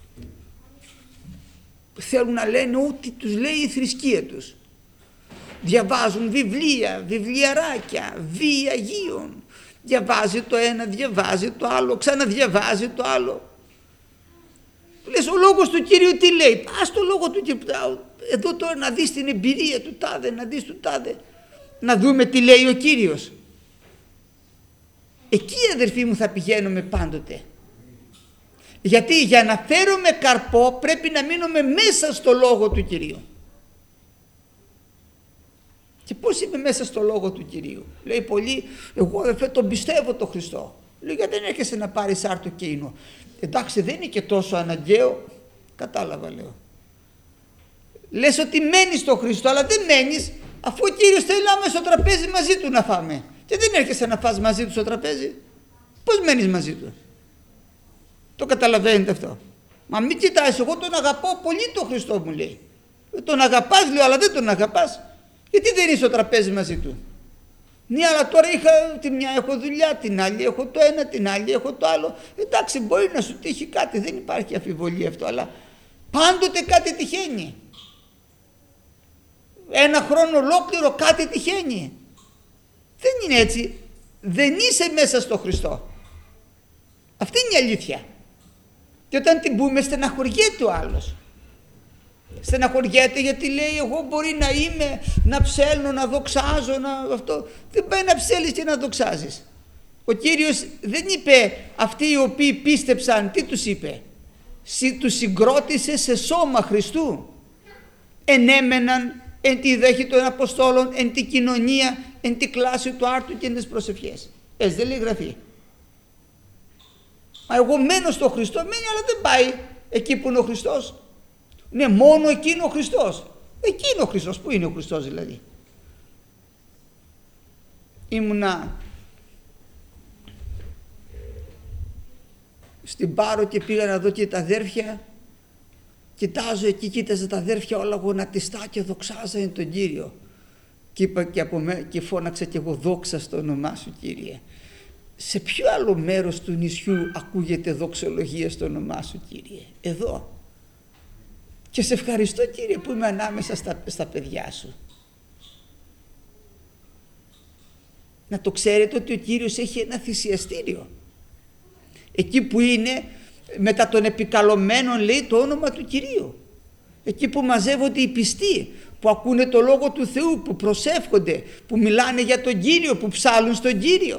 θέλουν να λένε ό,τι τους λέει η θρησκεία τους. Διαβάζουν βιβλία, βιβλιαράκια, βίοι Αγίων. Διαβάζει το ένα, διαβάζει το άλλο, ξαναδιαβάζει το άλλο. Λες, ο λόγος του Κυρίου τι λέει? Ας το λόγο του Κυρίου. Εδώ τώρα να δεις την εμπειρία του τάδε, να δεις του τάδε. Να δούμε τι λέει ο Κύριος. Εκεί, αδερφοί μου, θα πηγαίνουμε πάντοτε. Γιατί για να φέρουμε καρπό πρέπει να μείνουμε μέσα στο λόγο του Κυρίου. Και πώς είμαι μέσα στο λόγο του Κυρίου? Λέει πολλοί, εγώ αδερφέ τον πιστεύω τον Χριστό. Λέει, γιατί δεν έρχεσαι να πάρεις άρτο και ίνο? Εντάξει, δεν είναι και τόσο αναγκαίο. Κατάλαβα, λέω. Λες ότι μένεις στον Χριστό, αλλά δεν μένεις, αφού ο Κύριος θέλει να είμαι στο τραπέζι μαζί του να φάμε. Και δεν έρχεσαι να φας μαζί του στο τραπέζι. Πώς μένεις μαζί του? Το καταλαβαίνετε αυτό? Μα μην κοιτάς, εγώ τον αγαπώ πολύ τον Χριστό, μου λέει. Τον αγαπάς, λέω, αλλά δεν τον αγαπάς. Γιατί δεν είσαι στο τραπέζι μαζί του? Ναι, αλλά τώρα τη μια έχω δουλειά, την άλλη έχω το ένα, την άλλη έχω το άλλο. Εντάξει, μπορεί να σου τύχει κάτι, δεν υπάρχει αμφιβολία αυτό, αλλά πάντοτε κάτι τυχαίνει. Ένα χρόνο ολόκληρο κάτι τυχαίνει. Δεν είναι έτσι. Δεν είσαι μέσα στο Χριστό. Αυτή είναι η αλήθεια. Και όταν την πούμε, στεναχωριέται ο άλλος. Στεναχωριέται γιατί λέει, εγώ μπορεί να είμαι, να ψέλνω, να δοξάζω, αυτό. Δεν πάει να ψέλεις και να δοξάζεις. Ο Κύριος δεν είπε αυτοί οι οποίοι πίστεψαν, τι τους είπε? Τους συγκρότησε σε σώμα Χριστού. Ενέμεναν εν τη δέχη των Αποστόλων, εν τη κοινωνία, εν τη κλάση του άρτου και εν τις προσευχές. Έτσι δεν λέει Γραφή? Μα εγώ μένω στο Χριστό, μένει, αλλά δεν πάει εκεί που είναι ο Χριστός. Ναι, μόνο εκεί είναι ο Χριστός. Εκεί είναι ο Χριστός. Πού είναι ο Χριστός δηλαδή? Ήμουνα στην Πάρο και πήγα να δω και τα αδέρφια. Κοιτάζω εκεί, κοίταζα τα αδέρφια όλα γονατιστά και δοξάζανε τον Κύριο. Και είπα και φώναξα και εγώ, δόξα στο όνομά σου, Κύριε. Σε ποιο άλλο μέρος του νησιού ακούγεται δοξολογία στο όνομά σου, Κύριε? Εδώ. Και σε ευχαριστώ, Κύριε, που είμαι ανάμεσα στα παιδιά σου. Να το ξέρετε ότι ο Κύριος έχει ένα θυσιαστήριο. Εκεί που είναι μετά των επικαλωμένων, λέει, το όνομα του Κυρίου. Εκεί που μαζεύονται οι πιστοί, που ακούνε το Λόγο του Θεού, που προσεύχονται, που μιλάνε για τον Κύριο, που ψάλουν στον Κύριο.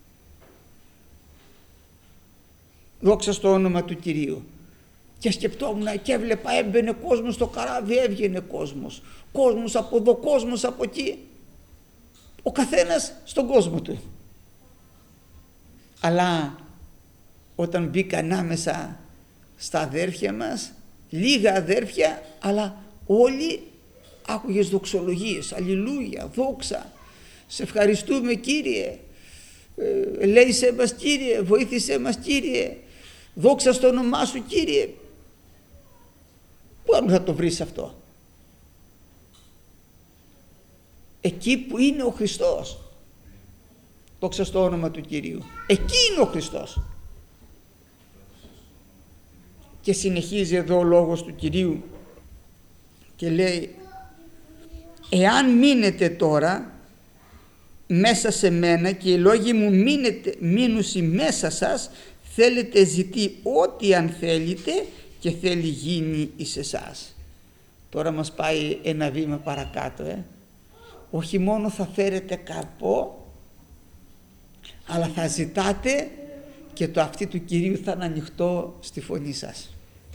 Δόξα στο όνομα του Κυρίου. Και σκεπτόμουν και έβλεπα, έμπαινε κόσμος στο καράβι, έβγαινε κόσμος. Κόσμος από εδώ, κόσμος από εκεί. Ο καθένας στον κόσμο του. Αλλά όταν μπήκα ανάμεσα στα αδέρφια μας, λίγα αδέρφια, αλλά όλοι άκουγες δοξολογίες. Αλληλούια, δόξα, σε ευχαριστούμε, Κύριε, ελέησέ μας, Κύριε, βοήθησέ μας, Κύριε, δόξα στο όνομά σου, Κύριε. Πού θα το βρεις αυτό? Εκεί που είναι ο Χριστός. Δόξα στο όνομα του Κυρίου. Εκεί είναι ο Χριστός. Και συνεχίζει εδώ ο λόγος του Κυρίου και λέει, εάν μείνετε τώρα μέσα σε μένα και οι λόγοι μου μείνουσι μέσα σας, θέλετε ζητεί ό,τι αν θέλετε και θέλει γίνει εις εσάς. Τώρα μας πάει ένα βήμα παρακάτω. Όχι μόνο θα φέρετε καρπό, αλλά θα ζητάτε και το αυτί του Κυρίου θα είναι ανοιχτό στη φωνή σας.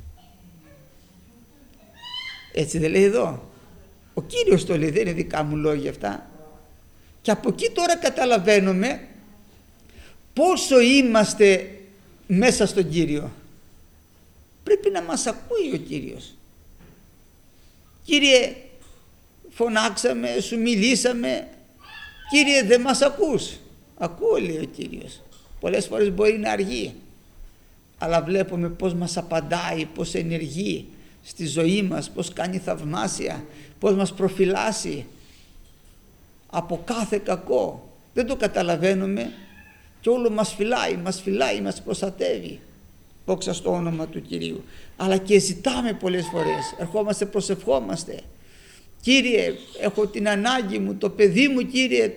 Έτσι δεν λέει εδώ? Ο Κύριος το λέει, δεν είναι δικά μου λόγια αυτά. Και από εκεί τώρα καταλαβαίνουμε πόσο είμαστε μέσα στον Κύριο. Πρέπει να μας ακούει ο Κύριος. Κύριε, φωνάξαμε, σου μιλήσαμε, Κύριε, δεν μας ακούς? Ακούω, λέει ο Κύριος. Πολλές φορές μπορεί να αργεί, αλλά βλέπουμε πώς μας απαντάει, πώς ενεργεί στη ζωή μας, πώς κάνει θαυμάσια, πώς μας προφυλάσσει από κάθε κακό. Δεν το καταλαβαίνουμε και όλο μας φυλάει, μας προστατεύει. Δόξα στο όνομα του Κυρίου. Αλλά και ζητάμε πολλές φορές, ερχόμαστε, προσευχόμαστε. Κύριε, έχω την ανάγκη μου, το παιδί μου, Κύριε,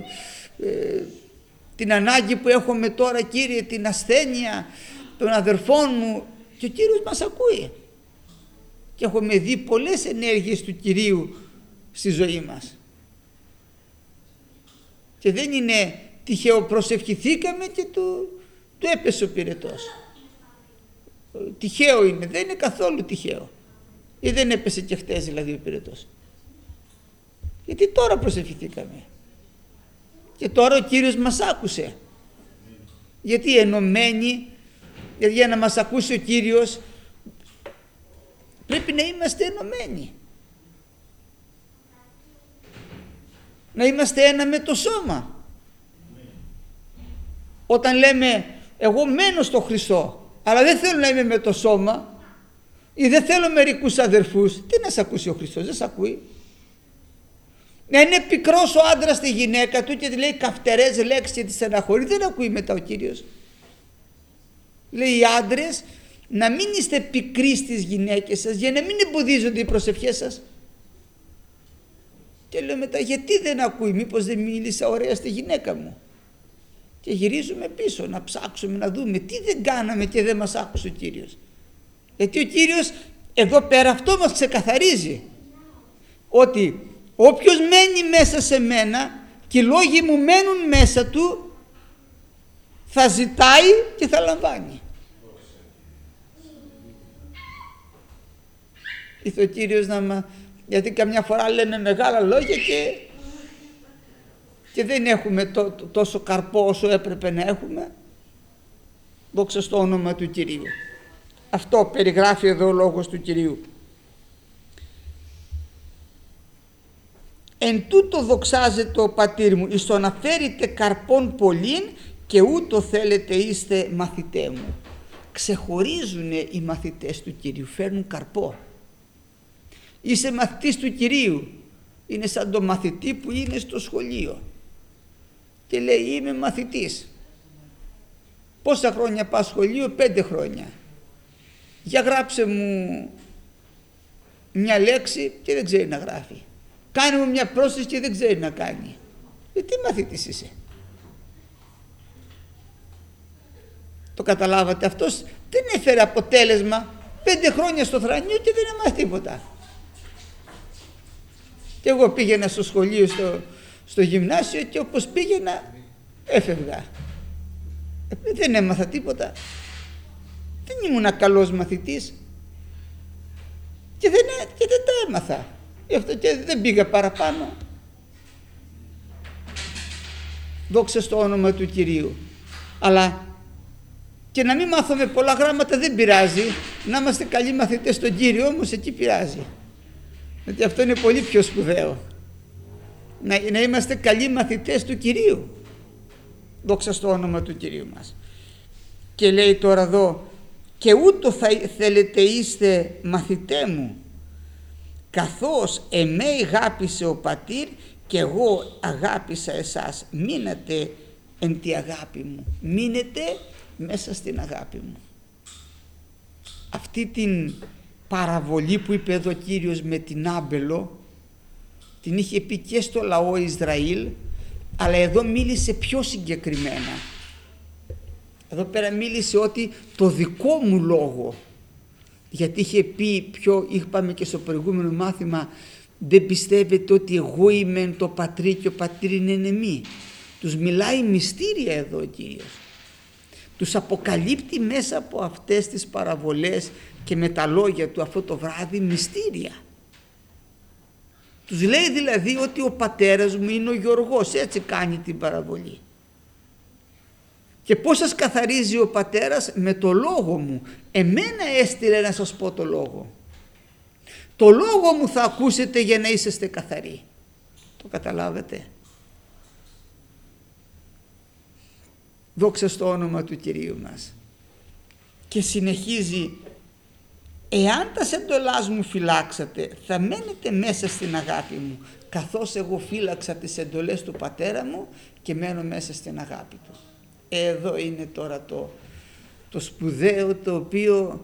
την ανάγκη που έχουμε τώρα, Κύριε, την ασθένεια των αδερφών μου, και ο Κύριος μας ακούει. Και έχουμε δει πολλές ενέργειες του Κυρίου στη ζωή μας. Και δεν είναι τυχαίο, προσευχηθήκαμε και του έπεσε ο πυρετός. Τυχαίο είναι? Δεν είναι καθόλου τυχαίο. Ή δεν έπεσε και χτες δηλαδή ο πυρετός? Γιατί τώρα προσευχηθήκαμε και τώρα ο Κύριος μας άκουσε. Γιατί ενωμένοι, γιατί για να μας ακούσει ο Κύριος πρέπει να είμαστε ενωμένοι, να είμαστε ένα με το σώμα. Όταν λέμε εγώ μένω στο Χριστό, αλλά δεν θέλω να είμαι με το σώμα ή δεν θέλω μερικούς αδερφούς, τι να σε ακούσει ο Χριστός? Δεν σε ακούει. Να είναι πικρός ο άντρας στη γυναίκα του και τη λέει καυτερές λέξεις και τη στεναχωρεί, δεν ακούει μετά ο Κύριος. Λέει οι άντρες να μην είστε πικροί στις γυναίκες σας για να μην εμποδίζονται οι προσευχές σας. Και λέω μετά, γιατί δεν ακούει? Μήπως δεν μίλησα ωραία στη γυναίκα μου? Και γυρίζουμε πίσω να ψάξουμε, να δούμε τι δεν κάναμε και δεν μας άκουσε ο Κύριος. Γιατί ο Κύριος εδώ πέρα αυτό μας ξεκαθαρίζει, ότι όποιος μένει μέσα σε μένα και οι λόγοι μου μένουν μέσα του, θα ζητάει και θα λαμβάνει. Ήρθε ο Κύριος γιατί καμιά φορά λένε μεγάλα λόγια και δεν έχουμε τόσο καρπό όσο έπρεπε να έχουμε. Δόξα στο όνομα του Κυρίου. Αυτό περιγράφει εδώ ο λόγος του Κυρίου. Εν τούτο δοξάζεται ο πατήρ μου, εις το να φέρετε καρπών πολλήν και ούτω θέλετε είστε μαθητέ μου. Ξεχωρίζουν οι μαθητές του Κυρίου, φέρνουν καρπό. Είσαι μαθητής του Κυρίου, είναι σαν το μαθητή που είναι στο σχολείο και λέει είμαι μαθητής. Πόσα χρόνια πας σχολείο? 5 χρόνια. Για γράψε μου μια λέξη και δεν ξέρει να γράφει. Κάνε μου μια πρόσθεση και δεν ξέρει να κάνει. Τι μαθητής είσαι? Το καταλάβατε? Αυτός δεν έφερε αποτέλεσμα. 5 χρόνια στο θρανείο και δεν έμαθε τίποτα. Και εγώ πήγαινα στο σχολείο, στο γυμνάσιο, και όπως πήγαινα έφευγα. Δεν έμαθα τίποτα. Δεν ήμουν καλός μαθητής και δεν τα έμαθα. Γι' αυτό και δεν πήγα παραπάνω. Δόξα στο όνομα του Κυρίου. Αλλά και να μην μάθουμε πολλά γράμματα δεν πειράζει. Να είμαστε καλοί μαθητές στον Κύριο όμως εκεί πειράζει. Γιατί αυτό είναι πολύ πιο σπουδαίο. Να είμαστε καλοί μαθητές του Κυρίου. Δόξα στο όνομα του Κυρίου μας. Και λέει τώρα εδώ, και ούτω θα θέλετε είστε μαθητέ μου, καθώς εμέ αγάπησε ο πατήρ και εγώ αγάπησα εσάς. Μείνετε εν τη αγάπη μου. Μείνετε μέσα στην αγάπη μου. Αυτή την παραβολή που είπε εδώ ο Κύριος με την άμπελο, την είχε πει και στο λαό Ισραήλ, αλλά εδώ μίλησε πιο συγκεκριμένα. Εδώ πέρα μίλησε ότι το δικό μου λόγο, γιατί είχε πει είπαμε και στο προηγούμενο μάθημα, δεν πιστεύετε ότι εγώ είμαι το πατρί και ο πατήρ είναι εμεί. Τους μιλάει μυστήρια εδώ ο Κύριος. Τους αποκαλύπτει μέσα από αυτές τις παραβολές και με τα λόγια του αυτό το βράδυ μυστήρια. Τους λέει δηλαδή ότι ο πατέρας μου είναι ο Γιωργός, έτσι κάνει την παραβολή. Και πώς σας καθαρίζει ο Πατέρας? Με το λόγο μου. Εμένα έστειλε να σας πω το λόγο. Το λόγο μου θα ακούσετε για να είσαστε καθαροί. Το καταλάβετε? Δόξα στο όνομα του Κυρίου μας. Και συνεχίζει, εάν τα εντολάς μου φυλάξατε, θα μένετε μέσα στην αγάπη μου, καθώς εγώ φύλαξα τις εντολές του Πατέρα μου και μένω μέσα στην αγάπη του. Εδώ είναι τώρα το σπουδαίο, το οποίο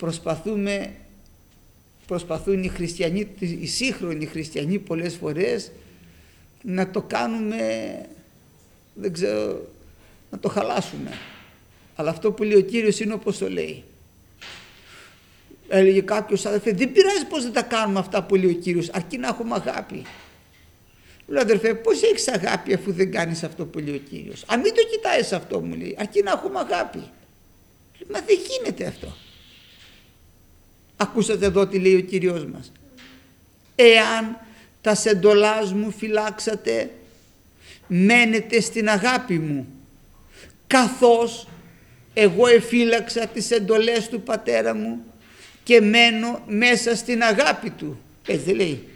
προσπαθούν οι χριστιανοί, οι σύγχρονοι χριστιανοί πολλές φορές να το κάνουμε, δεν ξέρω, να το χαλάσουμε. Αλλά αυτό που λέει ο Κύριος είναι όπως το λέει. Έλεγε κάποιος, αδερφέ, δεν πειράζει πως δεν τα κάνουμε αυτά που λέει ο Κύριος, αρκεί να έχουμε αγάπη. Λέω, αδερφέ, πώς έχεις αγάπη αφού δεν κάνεις αυτό που λέει ο Κύριος? Αν μην το κοιτάεις αυτό, μου λέει, αρκεί να έχουμε αγάπη. Μα δεν γίνεται αυτό. Ακούσατε εδώ τι λέει ο Κύριος μας. Εάν τα εντολάς μου φυλάξατε, μένετε στην αγάπη μου, καθώς εγώ εφύλαξα τις εντολές του Πατέρα μου και μένω μέσα στην αγάπη του. Έτσι δεν λέει?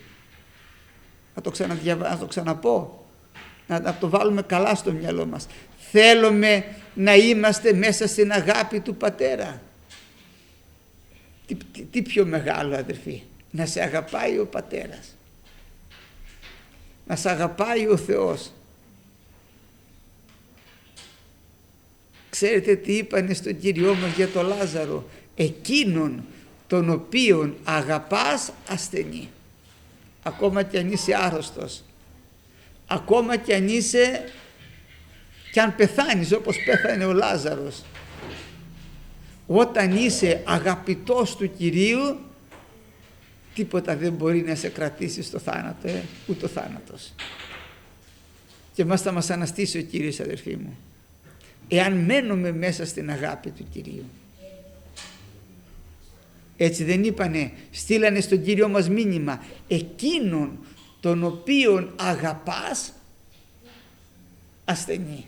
Να το ξαναπώ, να το βάλουμε καλά στο μυαλό μας. Θέλουμε να είμαστε μέσα στην αγάπη του Πατέρα. Τι πιο μεγάλο, αδερφοί? Να σε αγαπάει ο Πατέρας, να σε αγαπάει ο Θεός. Ξέρετε τι είπανε στον Κύριό μας για τον Λάζαρο? Εκείνον τον οποίον αγαπάς ασθενεί. Ακόμα κι αν είσαι άρρωστος, ακόμα κι αν είσαι, κι αν πεθάνεις όπως πέθανε ο Λάζαρος, όταν είσαι αγαπητός του Κυρίου, τίποτα δεν μπορεί να σε κρατήσει στο θάνατο, ούτε ο θάνατος. Και μας θα μας αναστήσει ο Κύριος, αδερφοί μου, εάν μένουμε μέσα στην αγάπη του Κυρίου. Έτσι δεν είπανε? Στείλανε στον Κύριο μας μήνυμα, εκείνον τον οποίον αγαπάς ασθενεί.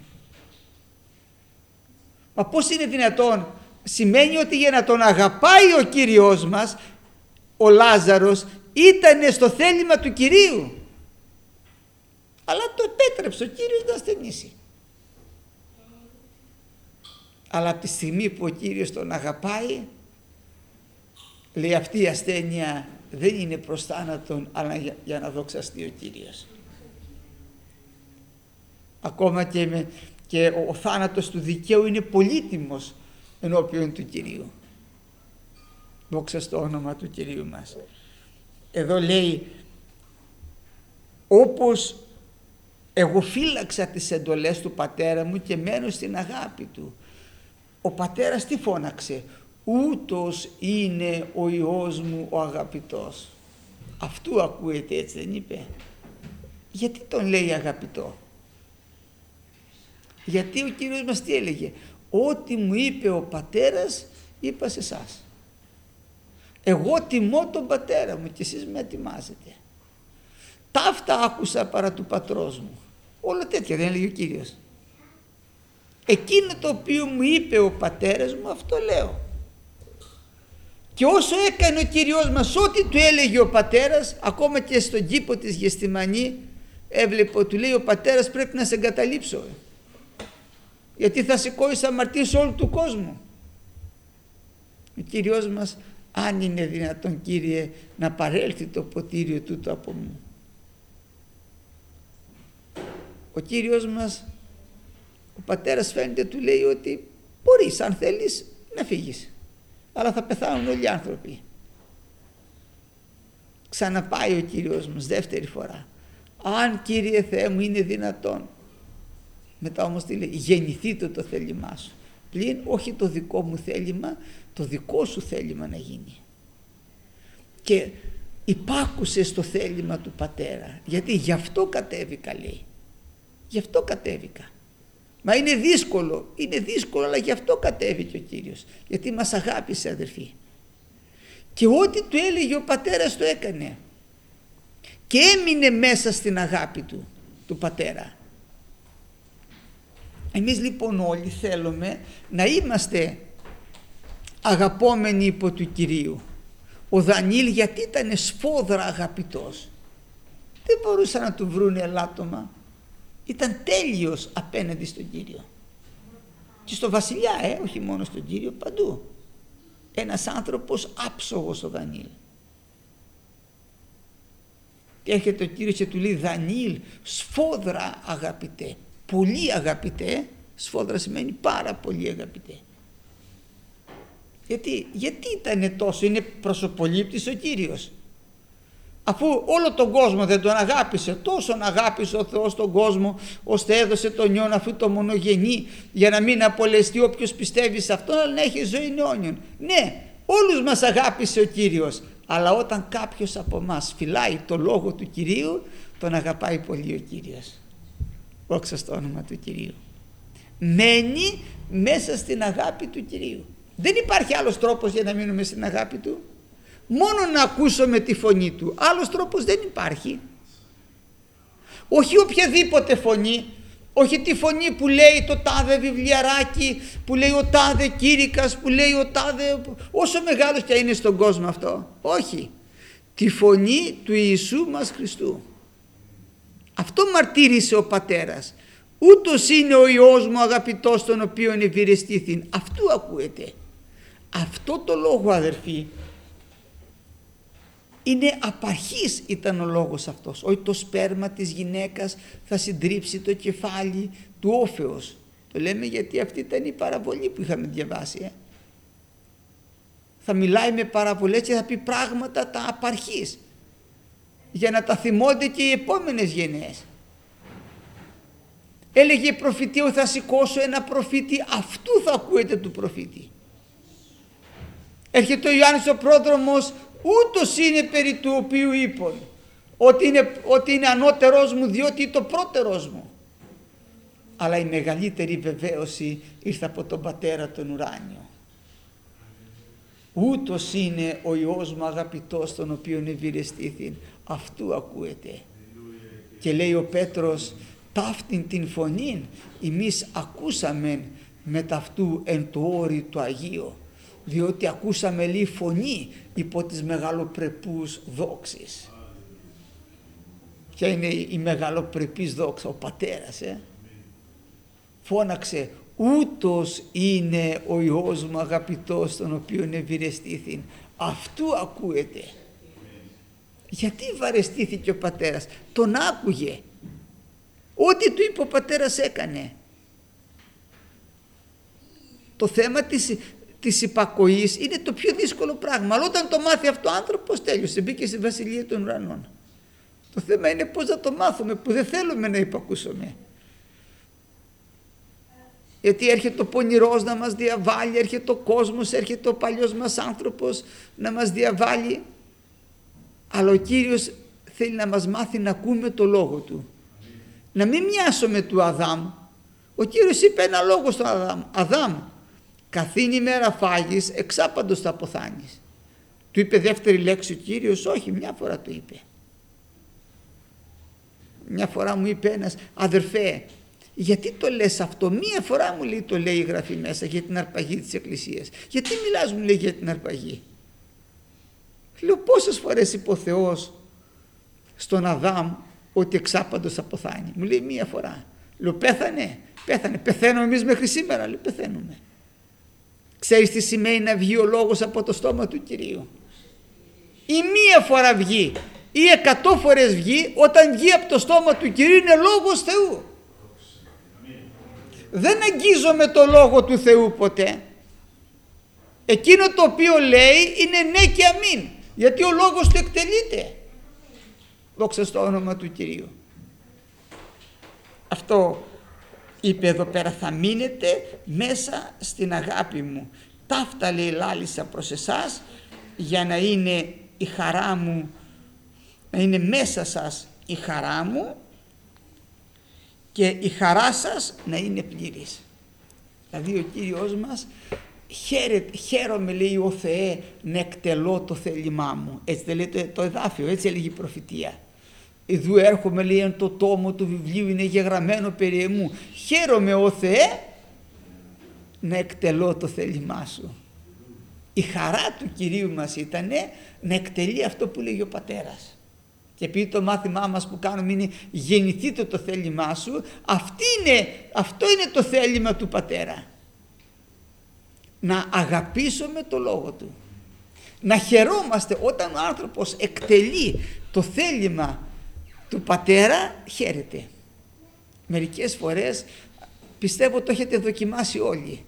Μα πώς είναι δυνατόν? Σημαίνει ότι για να τον αγαπάει ο Κύριος μας, ο Λάζαρος ήταν στο θέλημα του Κυρίου, αλλά το επέτρεψε ο Κύριος να ασθενήσει. Αλλά από τη στιγμή που ο Κύριος τον αγαπάει, λέει, αυτή η ασθένεια δεν είναι προς θάνατον, αλλά για να δοξαστεί ο Κύριος. Ακόμα και ο θάνατος του δικαίου είναι πολύτιμος ενώπιον του Κυρίου. Δόξα στο όνομα του Κυρίου μας. Εδώ λέει, όπως εγώ φύλαξα τις εντολές του Πατέρα μου και μένω στην αγάπη του. Ο Πατέρας τι φώναξε? Ούτως είναι ο Υιός μου ο αγαπητός. Αυτού ακούεται, έτσι δεν είπε? Γιατί τον λέει αγαπητό? Γιατί ο Κύριος μας τι έλεγε? Ό,τι μου είπε ο Πατέρας είπα σε εσάς. Εγώ τιμώ τον Πατέρα μου και εσείς με ετοιμάζετε. Ταύτα άκουσα παρά του πατρός μου. Όλα τέτοια δεν έλεγε ο Κύριος? Εκείνο το οποίο μου είπε ο Πατέρας μου, αυτό λέω. Και όσο έκανε ο Κύριος μας ό,τι του έλεγε ο Πατέρας, ακόμα και στον κήπο της Γεστημανή έβλεπε, του λέει ο Πατέρας, πρέπει να σε εγκαταλείψω, γιατί θα σηκώσεις αμαρτίες όλου του κόσμου. Ο Κύριος μας, αν είναι δυνατόν, Κύριε, να παρέλθει το ποτήριο τούτο από μου. Ο Κύριος μας, ο Πατέρας φαίνεται του λέει ότι μπορείς αν θέλεις να φύγεις, αλλά θα πεθάνουν όλοι οι άνθρωποι. Ξαναπάει ο Κύριος μας δεύτερη φορά, αν Κύριε Θεέ μου είναι δυνατόν. Μετά όμως τι λέει? Γεννηθείτε το θέλημά σου, πλην όχι το δικό μου θέλημα, το δικό σου θέλημα να γίνει. Και υπάκουσε στο θέλημα του Πατέρα, γιατί γι' αυτό κατέβηκα, λέει. Γι' αυτό κατέβηκα. Μα είναι δύσκολο, αλλά γι' αυτό κατέβηκε ο Κύριος, γιατί μας αγάπησε, αδερφοί. Και ό,τι του έλεγε ο Πατέρας το έκανε και έμεινε μέσα στην αγάπη του Πατέρα. Εμείς λοιπόν όλοι θέλουμε να είμαστε αγαπόμενοι υπό του Κυρίου. Ο Δανιήλ γιατί ήταν σφόδρα αγαπητός, δεν μπορούσαν να του βρούνε ελάττωμα, ήταν τέλειος απέναντι στον Κύριο και στο βασιλιά, όχι μόνο στον Κύριο, παντού. Ένας άνθρωπος άψογος ο Δανιήλ. Και έρχεται ο Κύριος και του λέει, Δανιήλ, σφόδρα αγαπητέ, πολύ αγαπητέ. Σφόδρα σημαίνει πάρα πολύ αγαπητέ. Γιατί ήταν τόσο, είναι προσωπολήπτης ο Κύριος, αφού όλο τον κόσμο δεν τον αγάπησε, τόσον αγάπησε ο Θεός τον κόσμο, ώστε έδωσε τον Υιόν αφού το μονογενή, για να μην απολεστεί όποιος πιστεύει σε αυτόν, αλλά να έχει ζωή αιώνιον. Ναι, όλους μας αγάπησε ο Κύριος, αλλά όταν κάποιος από εμάς φυλάει το λόγο του Κυρίου, τον αγαπάει πολύ ο Κύριος. Δόξα στο όνομα του Κυρίου. Μένει μέσα στην αγάπη του Κυρίου. Δεν υπάρχει άλλος τρόπος για να μείνουμε στην αγάπη του. Μόνο να ακούσουμε τη φωνή του. Άλλος τρόπος δεν υπάρχει. Όχι οποιαδήποτε φωνή. Όχι τη φωνή που λέει το τάδε βιβλιαράκι, που λέει ο τάδε κήρυκας, που λέει ο τάδε, όσο μεγάλος και είναι στον κόσμο αυτό. Όχι. Τη φωνή του Ιησού μας Χριστού. Αυτό μαρτύρησε ο Πατέρας. Ούτως είναι ο Υιός μου αγαπητός, τον οποίον ευηρεστήθην. Αυτού ακούεται. Αυτό το λόγο, αδερφοί, είναι απαρχής ήταν ο λόγος αυτός. Όχι το σπέρμα της γυναίκας θα συντρίψει το κεφάλι του όφεως. Το λέμε γιατί αυτή ήταν η παραβολή που είχαμε διαβάσει. Θα μιλάει με παραβολές και θα πει πράγματα τα απαρχής, για να τα θυμώνται και οι επόμενες γενναίες. Έλεγε η προφητεία ότι θα σηκώσω ένα προφήτη, αυτού θα ακούετε του προφήτη. Έρχεται ο Ιωάννης ο πρόδρομος, ούτως είναι περί του οποίου είπων ότι είναι ανώτερός μου, διότι είναι το πρώτερός μου. Αλλά η μεγαλύτερη βεβαίωση ήρθε από τον Πατέρα τον ουράνιο. Ούτως είναι ο Υιός μου αγαπητός, τον οποίον ευηρεστήθην. Αυτού ακούετε. Και λέει ο Πέτρος, ταύτην την φωνήν εμείς ακούσαμεν με ταυτού εν το όρι του Αγίου, διότι ακούσαμε λέει φωνή υπό τις μεγαλοπρεπούς δόξεις. Ποια είναι η μεγαλοπρεπής δόξα? Ο Πατέρας φώναξε, ούτως είναι ο Υιός μου αγαπητός, τον οποίον ευηρεστήθην. Αυτού ακούετε. Γιατί βαρεστήθηκε ο Πατέρας? Τον άκουγε. Ό,τι του είπε ο Πατέρας έκανε. Το θέμα της υπακοής είναι το πιο δύσκολο πράγμα. Αλλά όταν το μάθει αυτό ο άνθρωπος, τέλειωσε, μπήκε στη Βασιλεία των Ουρανών. Το θέμα είναι πώς να το μάθουμε, που δεν θέλουμε να υπακούσουμε. Γιατί έρχεται ο πονηρός να μας διαβάλει, έρχεται ο κόσμος, έρχεται ο παλιός μας άνθρωπος να μας διαβάλει. Αλλά ο Κύριος θέλει να μας μάθει να ακούμε το λόγο του. Να μην μοιάσουμε του Αδάμ. Ο Κύριος είπε ένα λόγο στον Αδάμ. Αδάμ, καθήν ημέρα φάγεις, εξάπαντος θα αποθάνεις. Του είπε δεύτερη λέξη ο Κύριος? Όχι, μια φορά το είπε. Μια φορά μου είπε ένας, αδερφέ, γιατί το λες αυτό? Μία φορά μου λέει το λέει η Γραφή μέσα για την αρπαγή της Εκκλησίας. Γιατί μιλάς, μου λέει, για την αρπαγή? Λέω, πόσες φορές είπε ο Θεός στον Αδάμ ότι εξάπαντος αποθάνει? Μου λέει μία φορά. Λέω, πέθανε? Πεθαίνουμε εμείς μέχρι σήμερα? Λέω, πεθαίνουμε. Ξέρεις τι σημαίνει να βγει ο λόγος από το στόμα του Κυρίου? Ή μία φορά βγει ή 100 φορές βγει, όταν βγει από το στόμα του Κυρίου είναι λόγος Θεού. Δεν αγγίζομαι το λόγο του Θεού ποτέ. Εκείνο το οποίο λέει είναι ναι και αμήν, γιατί ο λόγος του εκτελείται. Δόξα στο όνομα του Κυρίου. Αυτό είπε εδώ πέρα, θα μείνετε μέσα στην αγάπη μου. Ταύτα λέει λάλησα προς εσάς, για να είναι η χαρά μου, να είναι μέσα σας η χαρά μου και η χαρά σας να είναι πλήρης. Δηλαδή ο Κύριος μας, χαίρομαι λέει ο Θεέ να εκτελώ το θέλημά μου. Έτσι δεν λέει το εδάφιο, έτσι έλεγε η προφητεία. Ιδού έρχομαι, λέει, εν το τόμο του βιβλίου είναι γεγραμμένο περί εμού. Χαίρομαι, ο Θεέ, να εκτελώ το θέλημά σου. Η χαρά του Κυρίου μας ήταν να εκτελεί αυτό που λέγει ο Πατέρας. Και επειδή το μάθημά μας που κάνουμε είναι γεννηθείτε το θέλημά σου, αυτό είναι το θέλημα του Πατέρα. Να αγαπήσουμε το Λόγο Του. Να χαιρόμαστε όταν ο άνθρωπος εκτελεί το θέλημα του Πατέρα, χαίρεται. Μερικές φορές πιστεύω το έχετε δοκιμάσει όλοι.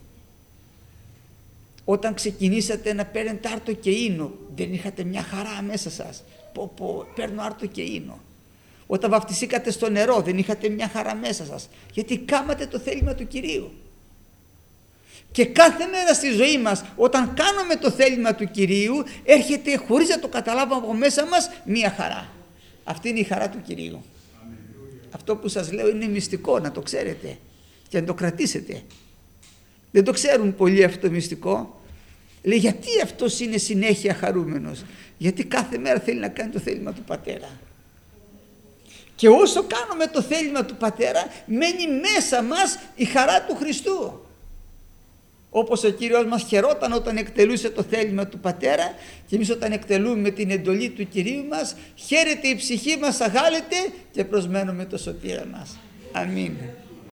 Όταν ξεκινήσατε να παίρνετε άρτο και ίνο, δεν είχατε μια χαρά μέσα σας? Παίρνω άρτο και ίνο. Όταν βαφτισήκατε στο νερό, δεν είχατε μια χαρά μέσα σας? Γιατί κάματε το θέλημα του Κυρίου. Και κάθε μέρα στη ζωή μας, όταν κάνουμε το θέλημα του Κυρίου, έρχεται χωρίς να το καταλάβουμε από μέσα μας μια χαρά. Αυτή είναι η χαρά του Κυρίου. Αυτό που σας λέω είναι μυστικό, να το ξέρετε και να το κρατήσετε. Δεν το ξέρουν πολλοί αυτό το μυστικό. Λέει, γιατί αυτός είναι συνέχεια χαρούμενος? Γιατί κάθε μέρα θέλει να κάνει το θέλημα του Πατέρα. Και όσο κάνουμε το θέλημα του Πατέρα, μένει μέσα μας η χαρά του Χριστού. Όπως ο Κύριος μας χαιρόταν όταν εκτελούσε το θέλημα του Πατέρα, και εμείς όταν εκτελούμε την εντολή του Κυρίου μας, χαίρεται η ψυχή μας, αγάλεται και προσμένουμε το σωτήρα μας. Αμήν.